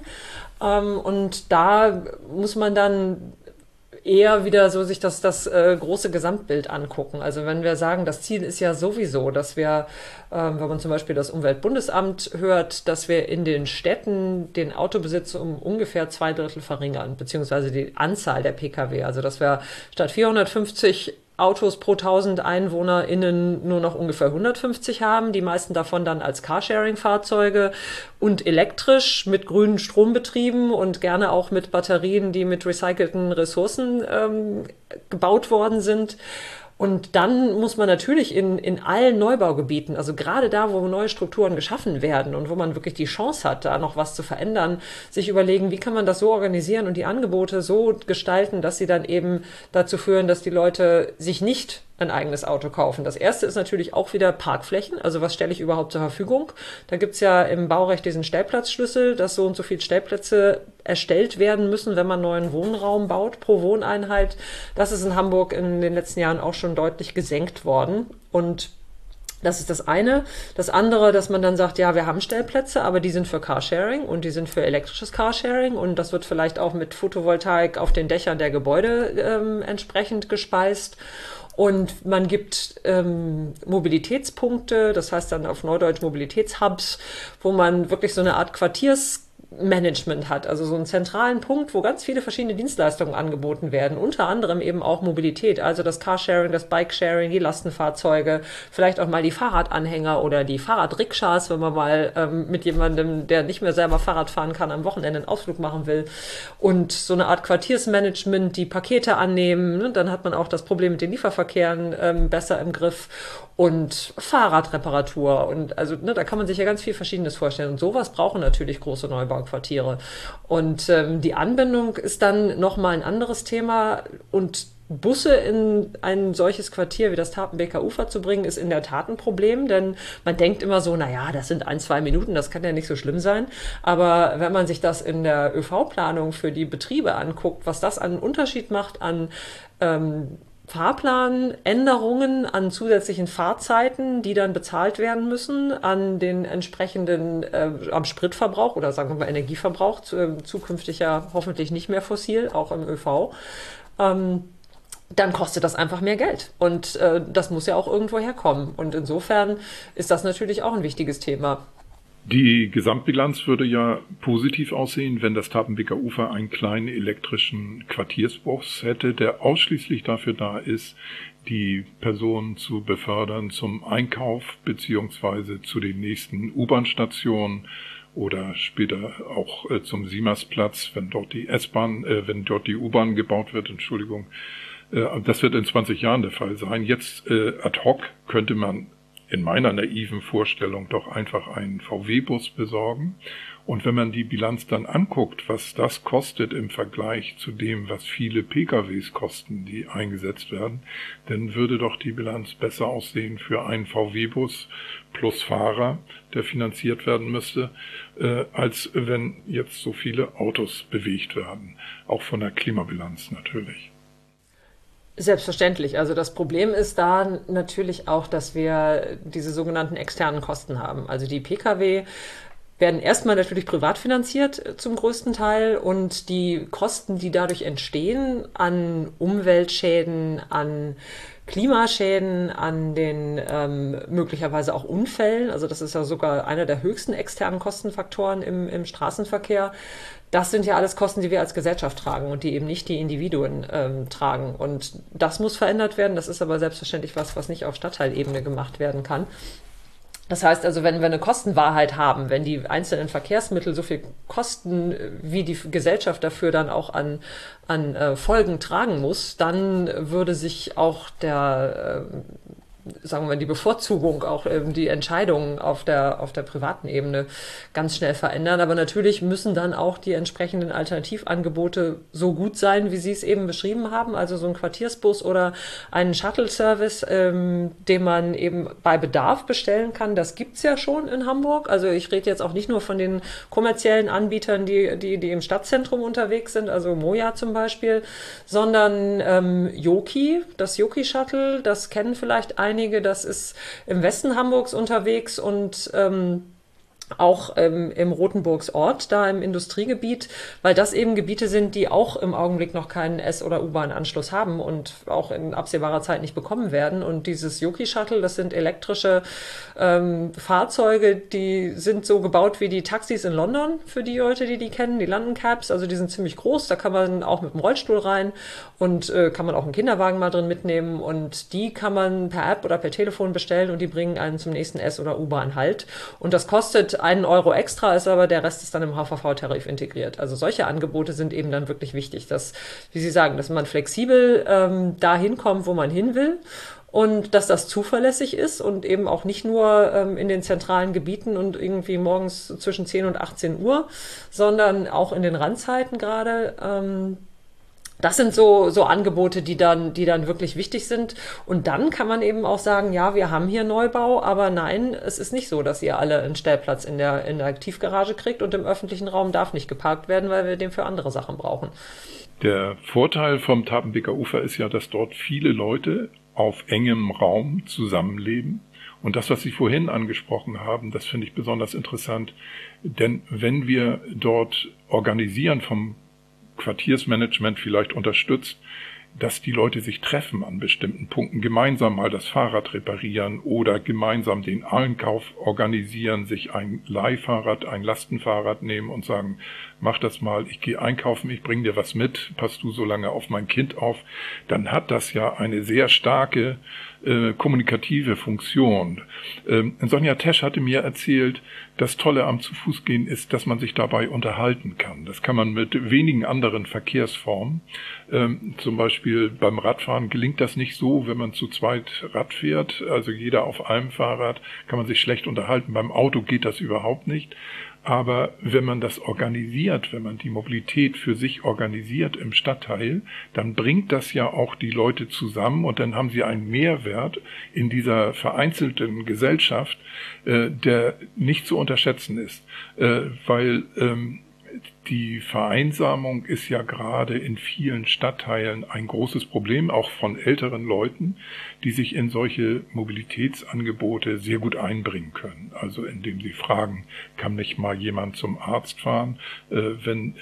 Und da muss man dann eher wieder so sich das große Gesamtbild angucken. Also wenn wir sagen, das Ziel ist ja sowieso, dass wir, wenn man zum Beispiel das Umweltbundesamt hört, dass wir in den Städten den Autobesitz um ungefähr 2/3 verringern, beziehungsweise die Anzahl der Pkw. Also dass wir statt 450 Autos pro 1000 EinwohnerInnen nur noch ungefähr 150 haben, die meisten davon dann als Carsharing-Fahrzeuge und elektrisch mit grünen Strombetrieben und gerne auch mit Batterien, die mit recycelten Ressourcen gebaut worden sind. Und dann muss man natürlich in allen Neubaugebieten, also gerade da, wo neue Strukturen geschaffen werden und wo man wirklich die Chance hat, da noch was zu verändern, sich überlegen, wie kann man das so organisieren und die Angebote so gestalten, dass sie dann eben dazu führen, dass die Leute sich nicht ein eigenes Auto kaufen. Das erste ist natürlich auch wieder Parkflächen. Also was stelle ich überhaupt zur Verfügung? Da gibt's ja im Baurecht diesen Stellplatzschlüssel, dass so und so viele Stellplätze erstellt werden müssen, wenn man neuen Wohnraum baut pro Wohneinheit. Das ist in Hamburg in den letzten Jahren auch schon deutlich gesenkt worden. Und das ist das eine. Das andere, dass man dann sagt, ja, wir haben Stellplätze, aber die sind für Carsharing und die sind für elektrisches Carsharing und das wird vielleicht auch mit Photovoltaik auf den Dächern der Gebäude entsprechend gespeist. Und man gibt Mobilitätspunkte, das heißt dann auf Neudeutsch Mobilitätshubs, wo man wirklich so eine Art Quartiersmanagement hat, also so einen zentralen Punkt, wo ganz viele verschiedene Dienstleistungen angeboten werden, unter anderem eben auch Mobilität, also das Carsharing, das Bikesharing, die Lastenfahrzeuge, vielleicht auch mal die Fahrradanhänger oder die Fahrradrikschas, wenn man mal mit jemandem, der nicht mehr selber Fahrrad fahren kann, am Wochenende einen Ausflug machen will und so eine Art Quartiersmanagement, die Pakete annehmen, ne? Dann hat man auch das Problem mit den Lieferverkehren besser im Griff und Fahrradreparatur und also ne, da kann man sich ja ganz viel Verschiedenes vorstellen und sowas brauchen natürlich große Neubauquartiere und die Anbindung ist dann nochmal ein anderes Thema und Busse in ein solches Quartier wie das Tapenbeker Ufer zu bringen, ist in der Tat ein Problem, denn man denkt immer so, naja, das sind 1-2 Minuten, das kann ja nicht so schlimm sein, aber wenn man sich das in der ÖV-Planung für die Betriebe anguckt, was das an Unterschied macht an Fahrplanänderungen, an zusätzlichen Fahrzeiten, die dann bezahlt werden müssen, an den entsprechenden am Spritverbrauch oder sagen wir mal Energieverbrauch, zukünftig ja hoffentlich nicht mehr fossil, auch im ÖV, dann kostet das einfach mehr Geld. Und das muss ja auch irgendwo herkommen. Und insofern ist das natürlich auch ein wichtiges Thema. Die Gesamtbilanz würde ja positiv aussehen, wenn das Tapenbeker Ufer einen kleinen elektrischen Quartiersbus hätte, der ausschließlich dafür da ist, die Personen zu befördern zum Einkauf beziehungsweise zu den nächsten U-Bahn-Stationen oder später auch zum Siemnersplatz, wenn dort die wenn dort die U-Bahn gebaut wird, Entschuldigung. Das wird in 20 Jahren der Fall sein. Jetzt ad hoc könnte man in meiner naiven Vorstellung doch einfach einen VW-Bus besorgen. Und wenn man die Bilanz dann anguckt, was das kostet im Vergleich zu dem, was viele PKWs kosten, die eingesetzt werden, dann würde doch die Bilanz besser aussehen für einen VW-Bus plus Fahrer, der finanziert werden müsste, als wenn jetzt so viele Autos bewegt werden. Auch von der Klimabilanz natürlich. Selbstverständlich. Also das Problem ist da natürlich auch, dass wir diese sogenannten externen Kosten haben. Also die Pkw werden erstmal natürlich privat finanziert zum größten Teil und die Kosten, die dadurch entstehen an Umweltschäden, an Klimaschäden, an den möglicherweise auch Unfällen, also das ist ja sogar einer der höchsten externen Kostenfaktoren im Straßenverkehr. Das sind ja alles Kosten, die wir als Gesellschaft tragen und die eben nicht die Individuen tragen. Und das muss verändert werden. Das ist aber selbstverständlich was nicht auf Stadtteilebene gemacht werden kann. Das heißt also, wenn wir eine Kostenwahrheit haben, wenn die einzelnen Verkehrsmittel so viel kosten, wie die Gesellschaft dafür dann auch an Folgen tragen muss, dann würde sich auch sagen wir, die Bevorzugung, auch die Entscheidungen auf der privaten Ebene ganz schnell verändern. Aber natürlich müssen dann auch die entsprechenden Alternativangebote so gut sein, wie Sie es eben beschrieben haben. Also so ein Quartiersbus oder einen Shuttle-Service, den man eben bei Bedarf bestellen kann. Das gibt's ja schon in Hamburg. Also ich rede jetzt auch nicht nur von den kommerziellen Anbietern, die im Stadtzentrum unterwegs sind, also Moja zum Beispiel, sondern Yoki, das Yoki-Shuttle, das kennen vielleicht einige, das ist im Westen Hamburgs unterwegs und auch im Rotenburgs Ort, da im Industriegebiet, weil das eben Gebiete sind, die auch im Augenblick noch keinen S- oder U-Bahn-Anschluss haben und auch in absehbarer Zeit nicht bekommen werden. Und dieses Yoki-Shuttle, das sind elektrische Fahrzeuge, die sind so gebaut wie die Taxis in London, für die Leute, die kennen, die London Cabs. Also die sind ziemlich groß, da kann man auch mit dem Rollstuhl rein und kann man auch einen Kinderwagen mal drin mitnehmen. Und die kann man per App oder per Telefon bestellen und die bringen einen zum nächsten S- oder U-Bahn-Halt. Und das kostet 1 Euro extra, ist aber der Rest ist dann im HVV-Tarif integriert. Also solche Angebote sind eben dann wirklich wichtig, dass, wie Sie sagen, dass man flexibel dahin kommt, wo man hin will und dass das zuverlässig ist und eben auch nicht nur in den zentralen Gebieten und irgendwie morgens zwischen 10 und 18 Uhr, sondern auch in den Randzeiten gerade. Das sind so Angebote, die dann wirklich wichtig sind. Und dann kann man eben auch sagen, ja, wir haben hier Neubau, aber nein, es ist nicht so, dass ihr alle einen Stellplatz in der Tiefgarage kriegt und im öffentlichen Raum darf nicht geparkt werden, weil wir den für andere Sachen brauchen. Der Vorteil vom Tapenbeker Ufer ist ja, dass dort viele Leute auf engem Raum zusammenleben. Und das, was Sie vorhin angesprochen haben, das finde ich besonders interessant. Denn wenn wir dort organisieren vom Quartiersmanagement vielleicht unterstützt, dass die Leute sich treffen an bestimmten Punkten, gemeinsam mal das Fahrrad reparieren oder gemeinsam den Einkauf organisieren, sich ein Leihfahrrad, ein Lastenfahrrad nehmen und sagen, mach das mal, ich gehe einkaufen, ich bring dir was mit, pass du so lange auf mein Kind auf, dann hat das ja eine sehr starke kommunikative Funktion. Sonja Tesch hatte mir erzählt, das Tolle am Zu-Fuß-Gehen ist, dass man sich dabei unterhalten kann. Das kann man mit wenigen anderen Verkehrsformen. Zum Beispiel beim Radfahren gelingt das nicht so, wenn man zu zweit Rad fährt, also jeder auf einem Fahrrad, kann man sich schlecht unterhalten. Beim Auto geht das überhaupt nicht. Aber wenn man das organisiert, wenn man die Mobilität für sich organisiert im Stadtteil, dann bringt das ja auch die Leute zusammen und dann haben sie einen Mehrwert in dieser vereinzelten Gesellschaft, der nicht zu unterschätzen ist, weil die Vereinsamung ist ja gerade in vielen Stadtteilen ein großes Problem, auch von älteren Leuten, die sich in solche Mobilitätsangebote sehr gut einbringen können. Also indem sie fragen, kann nicht mal jemand zum Arzt fahren, wenn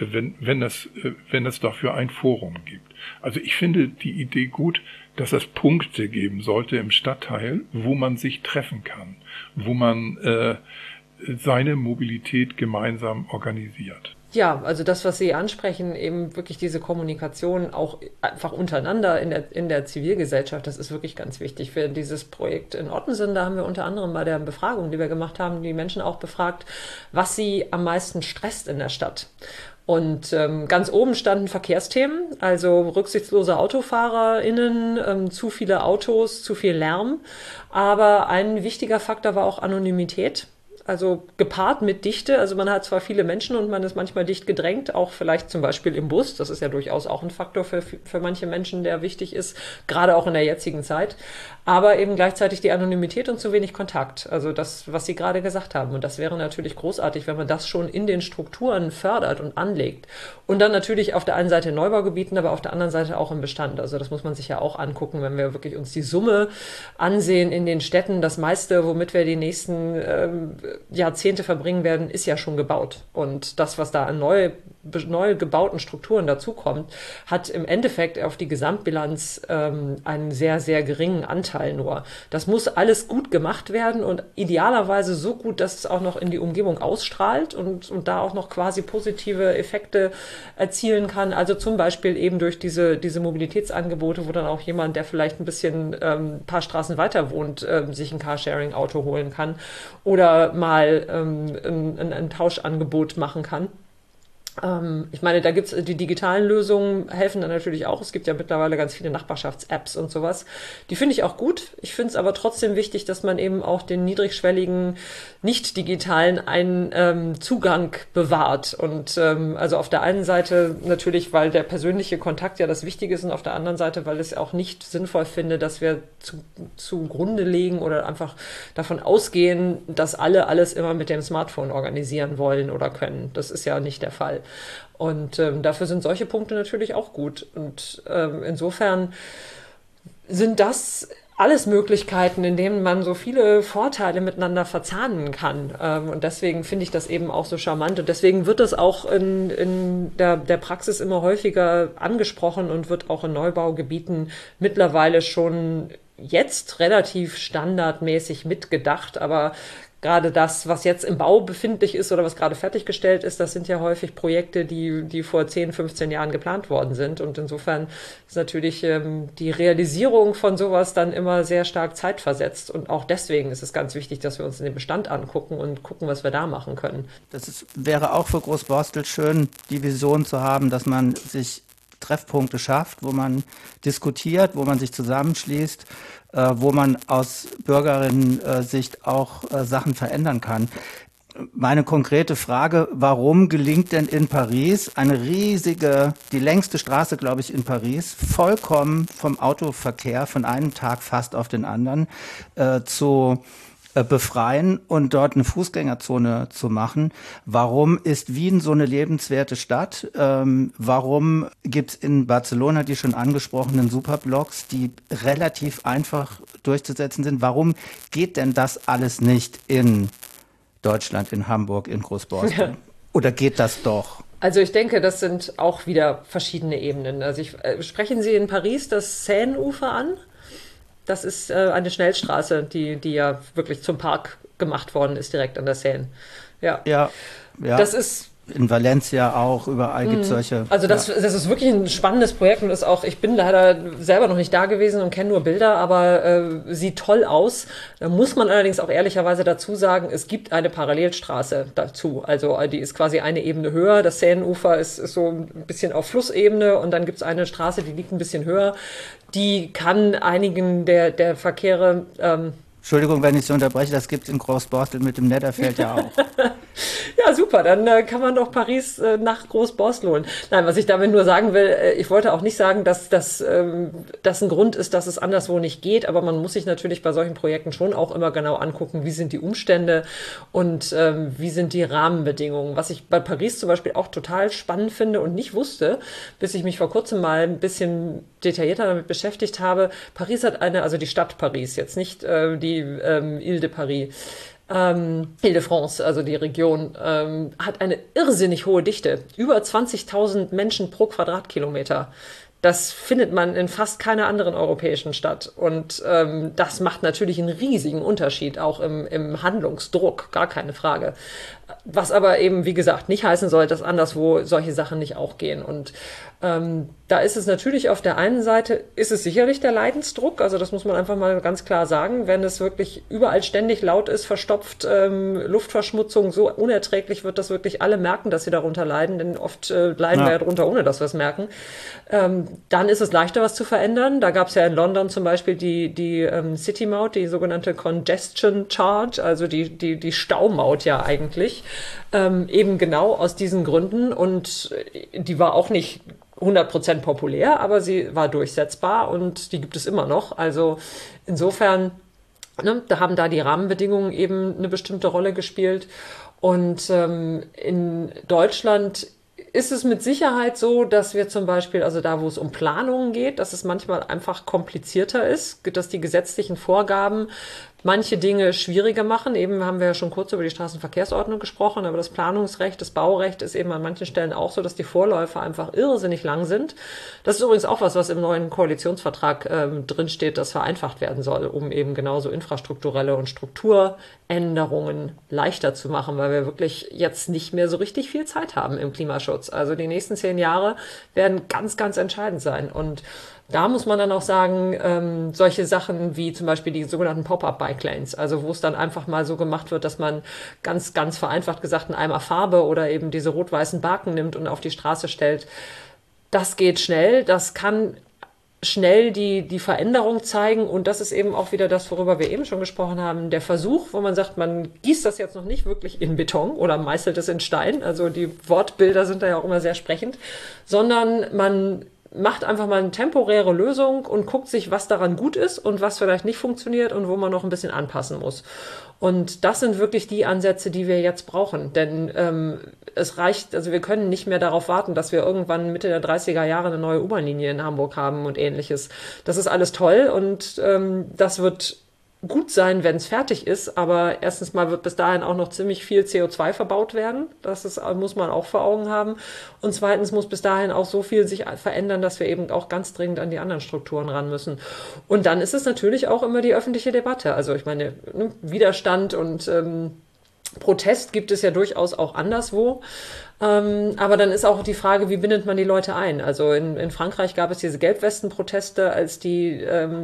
es dafür ein Forum gibt. Also ich finde die Idee gut, dass es Punkte geben sollte im Stadtteil, wo man sich treffen kann, wo man seine Mobilität gemeinsam organisiert. Ja, also das, was Sie ansprechen, eben wirklich diese Kommunikation auch einfach untereinander in der Zivilgesellschaft, das ist wirklich ganz wichtig. Für dieses Projekt in Ottensen, da haben wir unter anderem bei der Befragung, die wir gemacht haben, die Menschen auch befragt, was sie am meisten stresst in der Stadt. Und ganz oben standen Verkehrsthemen, also rücksichtslose AutofahrerInnen, zu viele Autos, zu viel Lärm. Aber ein wichtiger Faktor war auch Anonymität. also gepaart mit Dichte. Also man hat zwar viele Menschen und man ist manchmal dicht gedrängt, auch vielleicht zum Beispiel im Bus. Das ist ja durchaus auch ein Faktor für manche Menschen, der wichtig ist, gerade auch in der jetzigen Zeit. Aber eben gleichzeitig die Anonymität und zu wenig Kontakt. Also das, was Sie gerade gesagt haben. Und das wäre natürlich großartig, wenn man das schon in den Strukturen fördert und anlegt. Und dann natürlich auf der einen Seite in Neubaugebieten, aber auf der anderen Seite auch im Bestand. Also das muss man sich ja auch angucken, wenn wir wirklich uns die Summe ansehen in den Städten. Das meiste, womit wir die nächsten Jahrzehnte verbringen werden, ist ja schon gebaut. Und das, was da an neu gebauten Strukturen dazukommt, hat im Endeffekt auf die Gesamtbilanz einen sehr, sehr geringen Anteil nur. Das muss alles gut gemacht werden und idealerweise so gut, dass es auch noch in die Umgebung ausstrahlt und da auch noch quasi positive Effekte erzielen kann. Also zum Beispiel eben durch diese Mobilitätsangebote, wo dann auch jemand, der vielleicht ein bisschen ein paar Straßen weiter wohnt, sich ein Carsharing-Auto holen kann oder mal ein Tauschangebot machen kann. Ich meine, da gibt's die digitalen Lösungen, helfen dann natürlich auch. Es gibt ja mittlerweile ganz viele Nachbarschafts-Apps und sowas. Die finde ich auch gut. Ich finde es aber trotzdem wichtig, dass man eben auch den niedrigschwelligen, nicht digitalen Zugang bewahrt. Und also auf der einen Seite natürlich, weil der persönliche Kontakt ja das Wichtige ist und auf der anderen Seite, weil ich es auch nicht sinnvoll finde, dass wir zugrunde legen oder einfach davon ausgehen, dass alle alles immer mit dem Smartphone organisieren wollen oder können. Das ist ja nicht der Fall. Und dafür sind solche Punkte natürlich auch gut. Und insofern sind das alles Möglichkeiten, in denen man so viele Vorteile miteinander verzahnen kann. Und deswegen finde ich das eben auch so charmant. Und deswegen wird das auch in der Praxis immer häufiger angesprochen und wird auch in Neubaugebieten mittlerweile schon jetzt relativ standardmäßig mitgedacht. Aber gerade das, was jetzt im Bau befindlich ist oder was gerade fertiggestellt ist, das sind ja häufig Projekte, die vor 10, 15 Jahren geplant worden sind. Und insofern ist natürlich die Realisierung von sowas dann immer sehr stark zeitversetzt. Und auch deswegen ist es ganz wichtig, dass wir uns den Bestand angucken und gucken, was wir da machen können. Wäre auch für Großborstel schön, die Vision zu haben, dass man sich Treffpunkte schafft, wo man diskutiert, wo man sich zusammenschließt, wo man aus Bürgerinnen-Sicht auch Sachen verändern kann. Meine konkrete Frage, warum gelingt denn in Paris eine riesige, die längste Straße, glaube ich, in Paris, vollkommen vom Autoverkehr von einem Tag fast auf den anderen zu befreien und dort eine Fußgängerzone zu machen? Warum ist Wien so eine lebenswerte Stadt? Warum gibt's in Barcelona die schon angesprochenen Superblocks, die relativ einfach durchzusetzen sind? Warum geht denn das alles nicht in Deutschland, in Hamburg, in Großborstel? Ja. Oder geht das doch? Also ich denke, das sind auch wieder verschiedene Ebenen. Also sprechen Sie in Paris das Seineufer an? Das ist eine Schnellstraße, die ja wirklich zum Park gemacht worden ist, direkt an der Seine. Ja. Das ist in Valencia auch, überall gibt es solche. Also das ist wirklich ein spannendes Projekt und ist auch, ich bin leider selber noch nicht da gewesen und kenne nur Bilder, aber sieht toll aus. Da muss man allerdings auch ehrlicherweise dazu sagen, es gibt eine Parallelstraße dazu. Also die ist quasi eine Ebene höher. Das Seineufer ist so ein bisschen auf Flussebene und dann gibt es eine Straße, die liegt ein bisschen höher. Die kann einigen der Verkehre Entschuldigung, wenn ich Sie unterbreche, das gibt es in Großborstel mit dem Netterfeld ja auch. Ja, super, dann kann man doch Paris nach Großborstel holen. Nein, was ich damit nur sagen will, ich wollte auch nicht sagen, dass das ein Grund ist, dass es anderswo nicht geht, aber man muss sich natürlich bei solchen Projekten schon auch immer genau angucken, wie sind die Umstände und wie sind die Rahmenbedingungen. Was ich bei Paris zum Beispiel auch total spannend finde und nicht wusste, bis ich mich vor kurzem mal ein bisschen detaillierter damit beschäftigt habe. Paris hat also die Stadt Paris, jetzt nicht die Ile de Paris, Ile-de-France, also die Region, hat eine irrsinnig hohe Dichte. Über 20.000 Menschen pro Quadratkilometer. Das findet man in fast keiner anderen europäischen Stadt. Und das macht natürlich einen riesigen Unterschied, auch im Handlungsdruck, gar keine Frage. Was aber eben, wie gesagt, nicht heißen soll, dass anderswo solche Sachen nicht auch gehen. Und Da ist es natürlich auf der einen Seite, ist es sicherlich der Leidensdruck, also das muss man einfach mal ganz klar sagen, wenn es wirklich überall ständig laut ist, verstopft, Luftverschmutzung so unerträglich wird, dass wirklich alle merken, dass sie darunter leiden, denn oft leiden wir ja darunter, ohne dass wir es merken. Dann ist es leichter, was zu verändern. Da gab es ja in London zum Beispiel die City Maut, die sogenannte Congestion Charge, also die Staumaut ja eigentlich, eben genau aus diesen Gründen, und die war auch nicht 100% populär, aber sie war durchsetzbar und die gibt es immer noch. Also insofern, ne, da haben da die Rahmenbedingungen eben eine bestimmte Rolle gespielt. Und in Deutschland ist es mit Sicherheit so, dass wir zum Beispiel, also da, wo es um Planungen geht, dass es manchmal einfach komplizierter ist, dass die gesetzlichen Vorgaben manche Dinge schwieriger machen. Eben haben wir ja schon kurz über die Straßenverkehrsordnung gesprochen, aber das Planungsrecht, das Baurecht ist eben an manchen Stellen auch so, dass die Vorläufe einfach irrsinnig lang sind. Das ist übrigens auch was im neuen Koalitionsvertrag drinsteht, das vereinfacht werden soll, um eben genauso infrastrukturelle und Strukturänderungen leichter zu machen, weil wir wirklich jetzt nicht mehr so richtig viel Zeit haben im Klimaschutz. Also die nächsten 10 Jahre werden ganz, ganz entscheidend sein. Und da muss man dann auch sagen, solche Sachen wie zum Beispiel die sogenannten Pop-up-Bike-Lanes, also wo es dann einfach mal so gemacht wird, dass man ganz, ganz vereinfacht gesagt einen Eimer Farbe oder eben diese rot-weißen Baken nimmt und auf die Straße stellt. Das geht schnell, das kann schnell die Veränderung zeigen, und das ist eben auch wieder das, worüber wir eben schon gesprochen haben, der Versuch, wo man sagt, man gießt das jetzt noch nicht wirklich in Beton oder meißelt es in Stein, also die Wortbilder sind da ja auch immer sehr sprechend, sondern man macht einfach mal eine temporäre Lösung und guckt sich, was daran gut ist und was vielleicht nicht funktioniert und wo man noch ein bisschen anpassen muss. Und das sind wirklich die Ansätze, die wir jetzt brauchen. Denn es reicht, also wir können nicht mehr darauf warten, dass wir irgendwann Mitte der 30er Jahre eine neue U-Bahn-Linie in Hamburg haben und ähnliches. Das ist alles toll und das wird gut sein, wenn es fertig ist, aber erstens mal wird bis dahin auch noch ziemlich viel CO2 verbaut werden. Muss man auch vor Augen haben. Und zweitens muss bis dahin auch so viel sich verändern, dass wir eben auch ganz dringend an die anderen Strukturen ran müssen. Und dann ist es natürlich auch immer die öffentliche Debatte. Also ich meine, Widerstand und Protest gibt es ja durchaus auch anderswo. Aber dann ist auch die Frage, wie bindet man die Leute ein? Also in Frankreich gab es diese Gelbwesten-Proteste, als die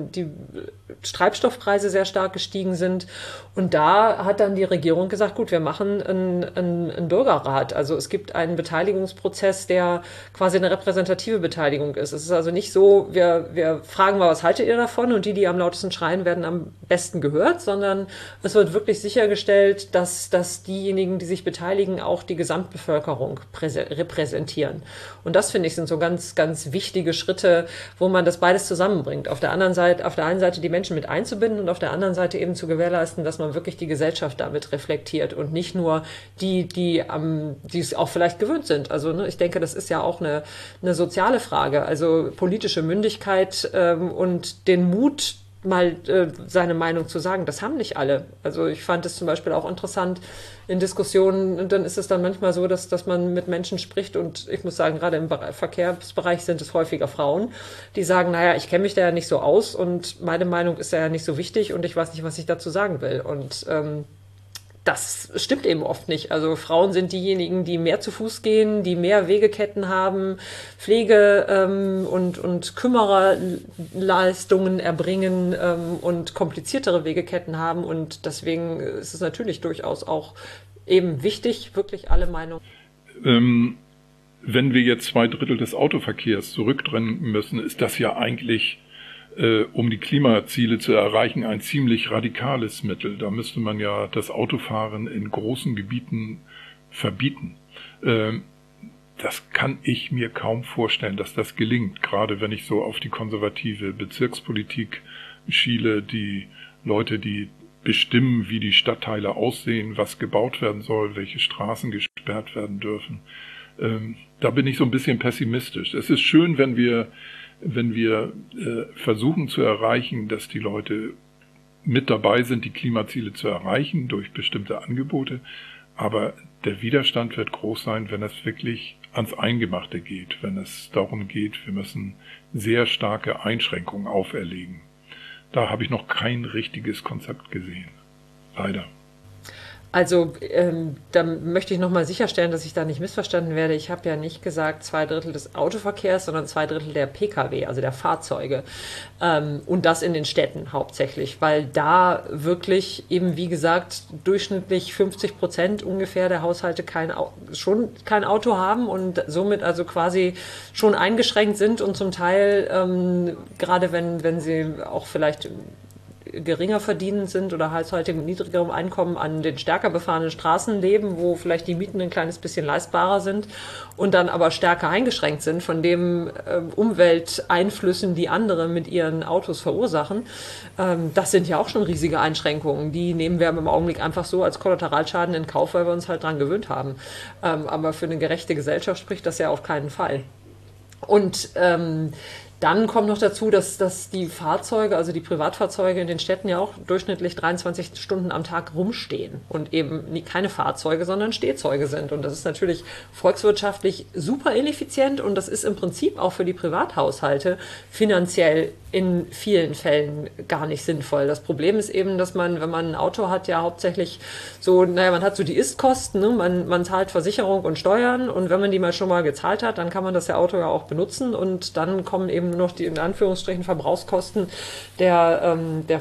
Treibstoffpreise sehr stark gestiegen sind. Und da hat dann die Regierung gesagt, gut, wir machen einen Bürgerrat. Also es gibt einen Beteiligungsprozess, der quasi eine repräsentative Beteiligung ist. Es ist also nicht so, wir fragen mal, was haltet ihr davon? Und die am lautesten schreien, werden am besten gehört, sondern es wird wirklich sichergestellt, dass diejenigen, die sich beteiligen, auch die Gesamtbevölkerung repräsentieren. Und das, finde ich, sind so ganz, ganz wichtige Schritte, wo man das beides zusammenbringt. Auf der einen Seite die Menschen mit einzubinden und auf der anderen Seite eben zu gewährleisten, dass man wirklich die Gesellschaft damit reflektiert und nicht nur die es auch vielleicht gewöhnt sind. Also ich denke, das ist ja auch eine soziale Frage. Also politische Mündigkeit und den Mut, mal seine Meinung zu sagen. Das haben nicht alle. Also ich fand es zum Beispiel auch interessant in Diskussionen, und dann ist es dann manchmal so, dass man mit Menschen spricht, und ich muss sagen, gerade im Verkehrsbereich sind es häufiger Frauen, die sagen, naja, ich kenne mich da ja nicht so aus und meine Meinung ist ja nicht so wichtig und ich weiß nicht, was ich dazu sagen will. Und das stimmt eben oft nicht. Also Frauen sind diejenigen, die mehr zu Fuß gehen, die mehr Wegeketten haben, Pflege und Kümmererleistungen erbringen und kompliziertere Wegeketten haben. Und deswegen ist es natürlich durchaus auch eben wichtig, wirklich alle Meinungen. Wenn wir jetzt 2/3 des Autoverkehrs zurückdrängen müssen, ist das ja eigentlich um die Klimaziele zu erreichen, ein ziemlich radikales Mittel. Da müsste man ja das Autofahren in großen Gebieten verbieten. Das kann ich mir kaum vorstellen, dass das gelingt, gerade wenn ich so auf die konservative Bezirkspolitik schiele, die Leute, die bestimmen, wie die Stadtteile aussehen, was gebaut werden soll, welche Straßen gesperrt werden dürfen. Da bin ich so ein bisschen pessimistisch. Es ist schön, wenn wir versuchen zu erreichen, dass die Leute mit dabei sind, die Klimaziele zu erreichen durch bestimmte Angebote. Aber der Widerstand wird groß sein, wenn es wirklich ans Eingemachte geht, wenn es darum geht, wir müssen sehr starke Einschränkungen auferlegen. Da habe ich noch kein richtiges Konzept gesehen. Leider. Also da möchte ich nochmal sicherstellen, dass ich da nicht missverstanden werde. Ich habe ja nicht gesagt 2/3 des Autoverkehrs, sondern 2/3 der Pkw, also der Fahrzeuge. Und das in den Städten hauptsächlich, weil da wirklich eben, wie gesagt, durchschnittlich 50% ungefähr der Haushalte schon kein Auto haben und somit also quasi schon eingeschränkt sind und zum Teil, gerade wenn sie auch vielleicht geringer verdienend sind oder Haushalte mit niedrigerem Einkommen an den stärker befahrenen Straßen leben, wo vielleicht die Mieten ein kleines bisschen leistbarer sind und dann aber stärker eingeschränkt sind von den Umwelteinflüssen, die andere mit ihren Autos verursachen. Das sind ja auch schon riesige Einschränkungen. Die nehmen wir im Augenblick einfach so als Kollateralschaden in Kauf, weil wir uns halt dran gewöhnt haben. Aber für eine gerechte Gesellschaft spricht das ja auf keinen Fall. Und dann kommt noch dazu, dass die Fahrzeuge, also die Privatfahrzeuge in den Städten ja auch durchschnittlich 23 Stunden am Tag rumstehen und eben keine Fahrzeuge, sondern Stehzeuge sind. Und das ist natürlich volkswirtschaftlich super ineffizient und das ist im Prinzip auch für die Privathaushalte finanziell in vielen Fällen gar nicht sinnvoll. Das Problem ist eben, dass man, wenn man ein Auto hat, ja hauptsächlich so, man hat so die Ist-Kosten, ne? Man zahlt Versicherung und Steuern und wenn man die mal schon mal gezahlt hat, dann kann man das Auto ja auch benutzen und dann kommen eben nur noch die in Anführungsstrichen Verbrauchskosten der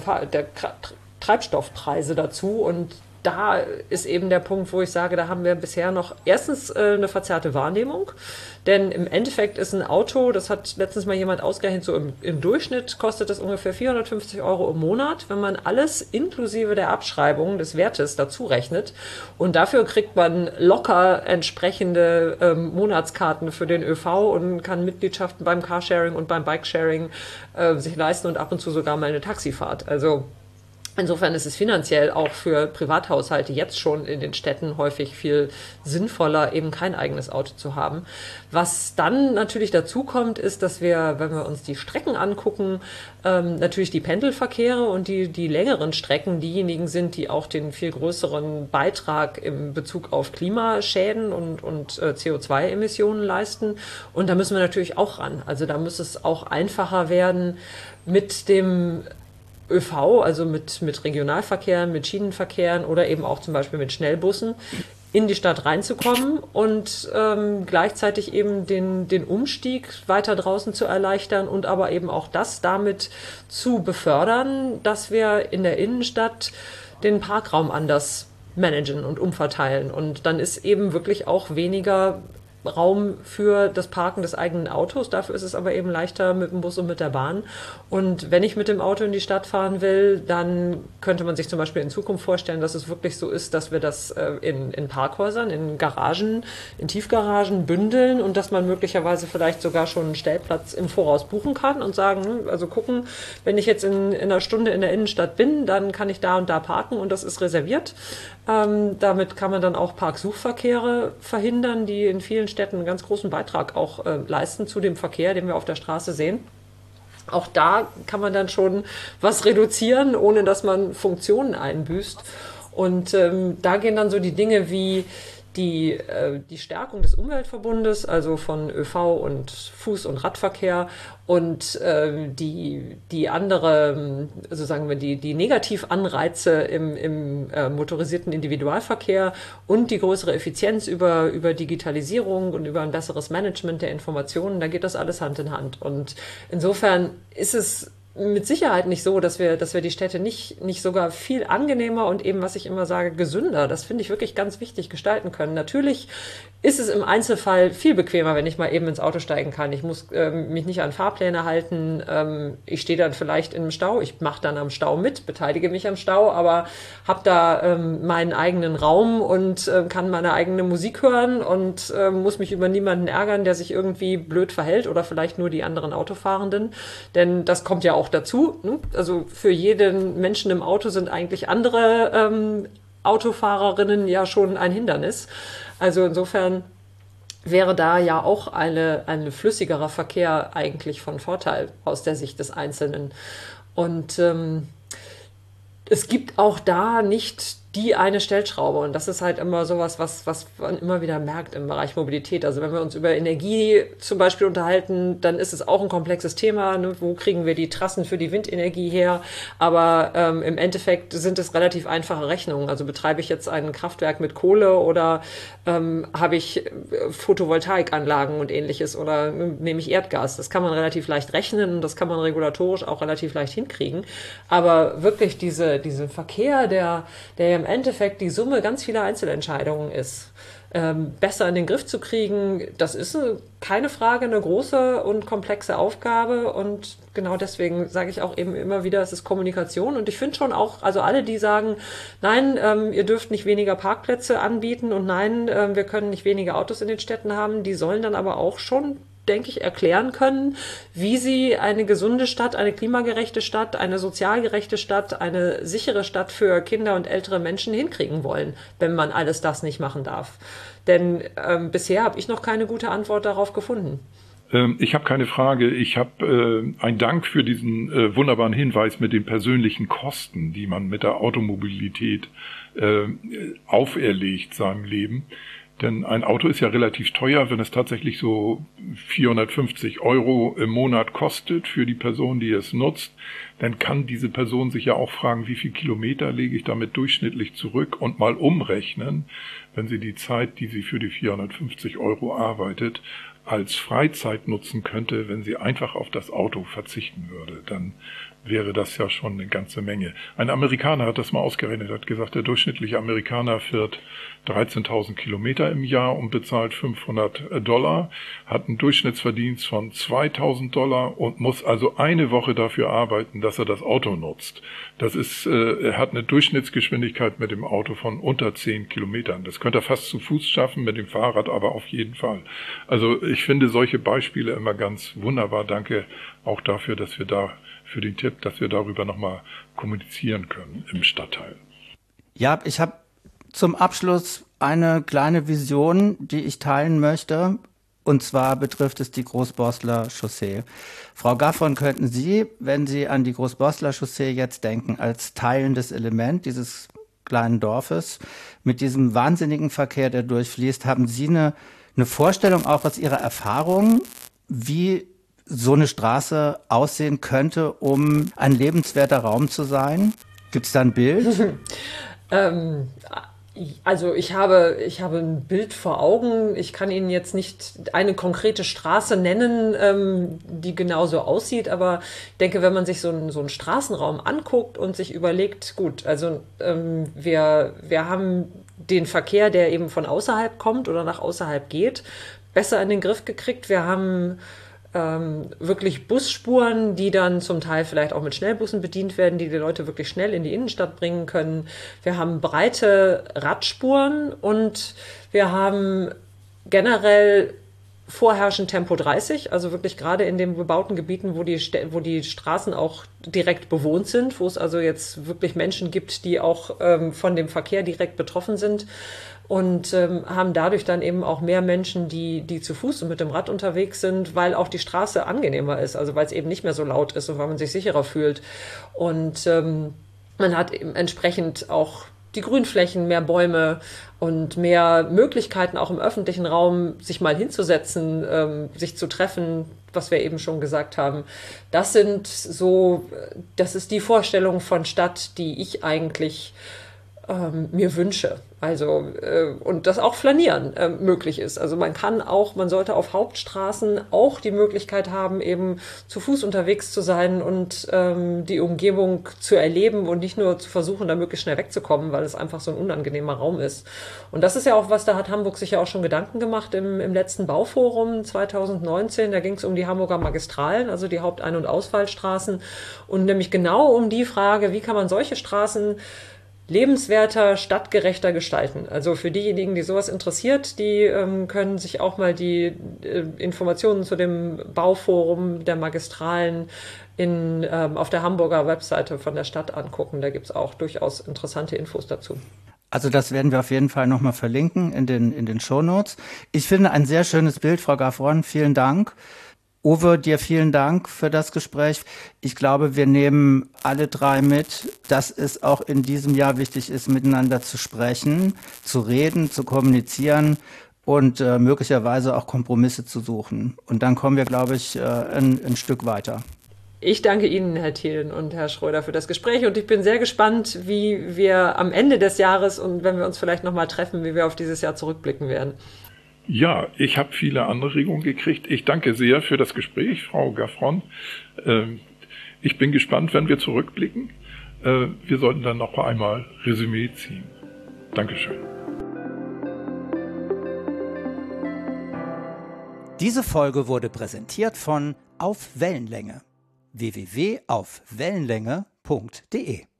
Treibstoffpreise dazu und da ist eben der Punkt, wo ich sage, da haben wir bisher noch erstens eine verzerrte Wahrnehmung, denn im Endeffekt ist ein Auto, das hat letztens mal jemand ausgerechnet, so im Durchschnitt kostet das ungefähr 450 € im Monat, wenn man alles inklusive der Abschreibung des Wertes dazu rechnet und dafür kriegt man locker entsprechende Monatskarten für den ÖV und kann Mitgliedschaften beim Carsharing und beim Bikesharing sich leisten und ab und zu sogar mal eine Taxifahrt. Also insofern ist es finanziell auch für Privathaushalte jetzt schon in den Städten häufig viel sinnvoller, eben kein eigenes Auto zu haben. Was dann natürlich dazu kommt, ist, dass wir, wenn wir uns die Strecken angucken, natürlich die Pendelverkehre und die längeren Strecken diejenigen sind, die auch den viel größeren Beitrag im Bezug auf Klimaschäden und CO2-Emissionen leisten. Und da müssen wir natürlich auch ran. Also da muss es auch einfacher werden, mit dem ÖV, also mit Regionalverkehren, mit Schienenverkehren oder eben auch zum Beispiel mit Schnellbussen in die Stadt reinzukommen und gleichzeitig eben den Umstieg weiter draußen zu erleichtern und aber eben auch das damit zu befördern, dass wir in der Innenstadt den Parkraum anders managen und umverteilen. Und dann ist eben wirklich auch weniger Raum für das Parken des eigenen Autos. Dafür ist es aber eben leichter mit dem Bus und mit der Bahn. Und wenn ich mit dem Auto in die Stadt fahren will, dann könnte man sich zum Beispiel in Zukunft vorstellen, dass es wirklich so ist, dass wir das in Parkhäusern, in Garagen, in Tiefgaragen bündeln und dass man möglicherweise vielleicht sogar schon einen Stellplatz im Voraus buchen kann und sagen, also gucken, wenn ich jetzt in einer Stunde in der Innenstadt bin, dann kann ich da und da parken und das ist reserviert. Damit kann man dann auch Parksuchverkehre verhindern, die in vielen Städten einen ganz großen Beitrag auch leisten zu dem Verkehr, den wir auf der Straße sehen. Auch da kann man dann schon was reduzieren, ohne dass man Funktionen einbüßt. Und da gehen dann so die Dinge wie die Stärkung des Umweltverbundes, also von ÖV und Fuß- und Radverkehr und die andere, also sagen wir, die Negativanreize im motorisierten Individualverkehr und die größere Effizienz über Digitalisierung und über ein besseres Management der Informationen, da geht das alles Hand in Hand. Und insofern ist es mit Sicherheit nicht so, dass wir die Städte nicht sogar viel angenehmer und eben, was ich immer sage, gesünder, das finde ich wirklich ganz wichtig, gestalten können. Natürlich ist es im Einzelfall viel bequemer, wenn ich mal eben ins Auto steigen kann. Ich muss mich nicht an Fahrpläne halten. Ich stehe dann vielleicht im Stau. Ich mache dann am Stau mit, beteilige mich am Stau, aber habe da meinen eigenen Raum und kann meine eigene Musik hören und muss mich über niemanden ärgern, der sich irgendwie blöd verhält oder vielleicht nur die anderen Autofahrenden. Denn das kommt ja auch dazu. Ne? Also für jeden Menschen im Auto sind eigentlich andere Autofahrerinnen ja schon ein Hindernis. Also insofern wäre da ja auch ein flüssigerer Verkehr eigentlich von Vorteil aus der Sicht des Einzelnen. Und es gibt auch da nicht die eine Stellschraube. Und das ist halt immer sowas, was man immer wieder merkt im Bereich Mobilität. Also wenn wir uns über Energie zum Beispiel unterhalten, dann ist es auch ein komplexes Thema. Ne? Wo kriegen wir die Trassen für die Windenergie her? Aber im Endeffekt sind es relativ einfache Rechnungen. Also betreibe ich jetzt ein Kraftwerk mit Kohle oder habe ich Photovoltaikanlagen und ähnliches oder nehme ich Erdgas? Das kann man relativ leicht rechnen und das kann man regulatorisch auch relativ leicht hinkriegen. Aber wirklich diesen Verkehr, der im Endeffekt die Summe ganz vieler Einzelentscheidungen ist, besser in den Griff zu kriegen, das ist keine Frage eine große und komplexe Aufgabe und genau deswegen sage ich auch eben immer wieder, es ist Kommunikation und ich finde schon auch, also alle, die sagen, nein, ihr dürft nicht weniger Parkplätze anbieten und nein, wir können nicht weniger Autos in den Städten haben, die sollen dann aber auch schon, denke ich, erklären können, wie sie eine gesunde Stadt, eine klimagerechte Stadt, eine sozial gerechte Stadt, eine sichere Stadt für Kinder und ältere Menschen hinkriegen wollen, wenn man alles das nicht machen darf. Denn bisher habe ich noch keine gute Antwort darauf gefunden. Ich habe keine Frage. Ich habe einen Dank für diesen wunderbaren Hinweis mit den persönlichen Kosten, die man mit der Automobilität auferlegt seinem Leben. Denn ein Auto ist ja relativ teuer, wenn es tatsächlich so 450 € im Monat kostet für die Person, die es nutzt. Dann kann diese Person sich ja auch fragen, wie viel Kilometer lege ich damit durchschnittlich zurück und mal umrechnen, wenn sie die Zeit, die sie für die 450 € arbeitet, als Freizeit nutzen könnte, wenn sie einfach auf das Auto verzichten würde. Dann wäre das ja schon eine ganze Menge. Ein Amerikaner hat das mal ausgerechnet, hat gesagt, der durchschnittliche Amerikaner fährt 13.000 Kilometer im Jahr und bezahlt $500, hat einen Durchschnittsverdienst von $2.000 und muss also eine Woche dafür arbeiten, dass er das Auto nutzt. Das ist, er hat eine Durchschnittsgeschwindigkeit mit dem Auto von unter 10 Kilometern. Das könnte er fast zu Fuß schaffen, mit dem Fahrrad aber auf jeden Fall. Also ich finde solche Beispiele immer ganz wunderbar. Danke auch dafür, dass wir da für den Tipp, dass wir darüber nochmal kommunizieren können im Stadtteil. Ja, ich habe zum Abschluss eine kleine Vision, die ich teilen möchte. Und zwar betrifft es die Großborsler Chaussee. Frau Gaffron, könnten Sie, wenn Sie an die Großborsler Chaussee jetzt denken, als teilendes Element dieses kleinen Dorfes, mit diesem wahnsinnigen Verkehr, der durchfließt, haben Sie eine Vorstellung auch aus Ihrer Erfahrung, wie so eine Straße aussehen könnte, um ein lebenswerter Raum zu sein? Gibt es da ein Bild? Also ich habe ein Bild vor Augen. Ich kann Ihnen jetzt nicht eine konkrete Straße nennen, die genauso aussieht, aber ich denke, wenn man sich so einen Straßenraum anguckt und sich überlegt, gut, also wir haben den Verkehr, der eben von außerhalb kommt oder nach außerhalb geht, besser in den Griff gekriegt. Wir haben wirklich Busspuren, die dann zum Teil vielleicht auch mit Schnellbussen bedient werden, die Leute wirklich schnell in die Innenstadt bringen können. Wir haben breite Radspuren und wir haben generell vorherrschend Tempo 30, also wirklich gerade in den bebauten Gebieten, wo die Straßen auch direkt bewohnt sind, wo es also jetzt wirklich Menschen gibt, die auch von dem Verkehr direkt betroffen sind. Und haben dadurch dann eben auch mehr Menschen, die zu Fuß und mit dem Rad unterwegs sind, weil auch die Straße angenehmer ist, also weil es eben nicht mehr so laut ist und weil man sich sicherer fühlt. Und man hat eben entsprechend auch die Grünflächen, mehr Bäume und mehr Möglichkeiten auch im öffentlichen Raum, sich mal hinzusetzen, sich zu treffen, was wir eben schon gesagt haben. Das ist die Vorstellung von Stadt, die ich eigentlich mir wünsche. Also, und dass auch Flanieren möglich ist. Also man sollte auf Hauptstraßen auch die Möglichkeit haben, eben zu Fuß unterwegs zu sein und die Umgebung zu erleben und nicht nur zu versuchen, da möglichst schnell wegzukommen, weil es einfach so ein unangenehmer Raum ist. Und das ist ja auch was, da hat Hamburg sich ja auch schon Gedanken gemacht im letzten Bauforum 2019. Da ging es um die Hamburger Magistralen, also die Hauptein- und Ausfallstraßen. Und nämlich genau um die Frage, wie kann man solche Straßen lebenswerter, stadtgerechter gestalten. Also für diejenigen, die sowas interessiert, die können sich auch mal die Informationen zu dem Bauforum der Magistralen auf der Hamburger Webseite von der Stadt angucken. Da gibt es auch durchaus interessante Infos dazu. Also das werden wir auf jeden Fall nochmal verlinken in den Shownotes. Ich finde ein sehr schönes Bild, Frau Gaffron. Vielen Dank. Uwe, dir vielen Dank für das Gespräch. Ich glaube, wir nehmen alle drei mit, dass es auch in diesem Jahr wichtig ist, miteinander zu sprechen, zu reden, zu kommunizieren und möglicherweise auch Kompromisse zu suchen. Und dann kommen wir, glaube ich, ein Stück weiter. Ich danke Ihnen, Herr Thielen und Herr Schröder, für das Gespräch und ich bin sehr gespannt, wie wir am Ende des Jahres und wenn wir uns vielleicht nochmal treffen, wie wir auf dieses Jahr zurückblicken werden. Ja, ich habe viele Anregungen gekriegt. Ich danke sehr für das Gespräch, Frau Gaffron. Ich bin gespannt, wenn wir zurückblicken. Wir sollten dann noch einmal Resümee ziehen. Dankeschön. Diese Folge wurde präsentiert von Auf Wellenlänge. www.aufwellenlänge.de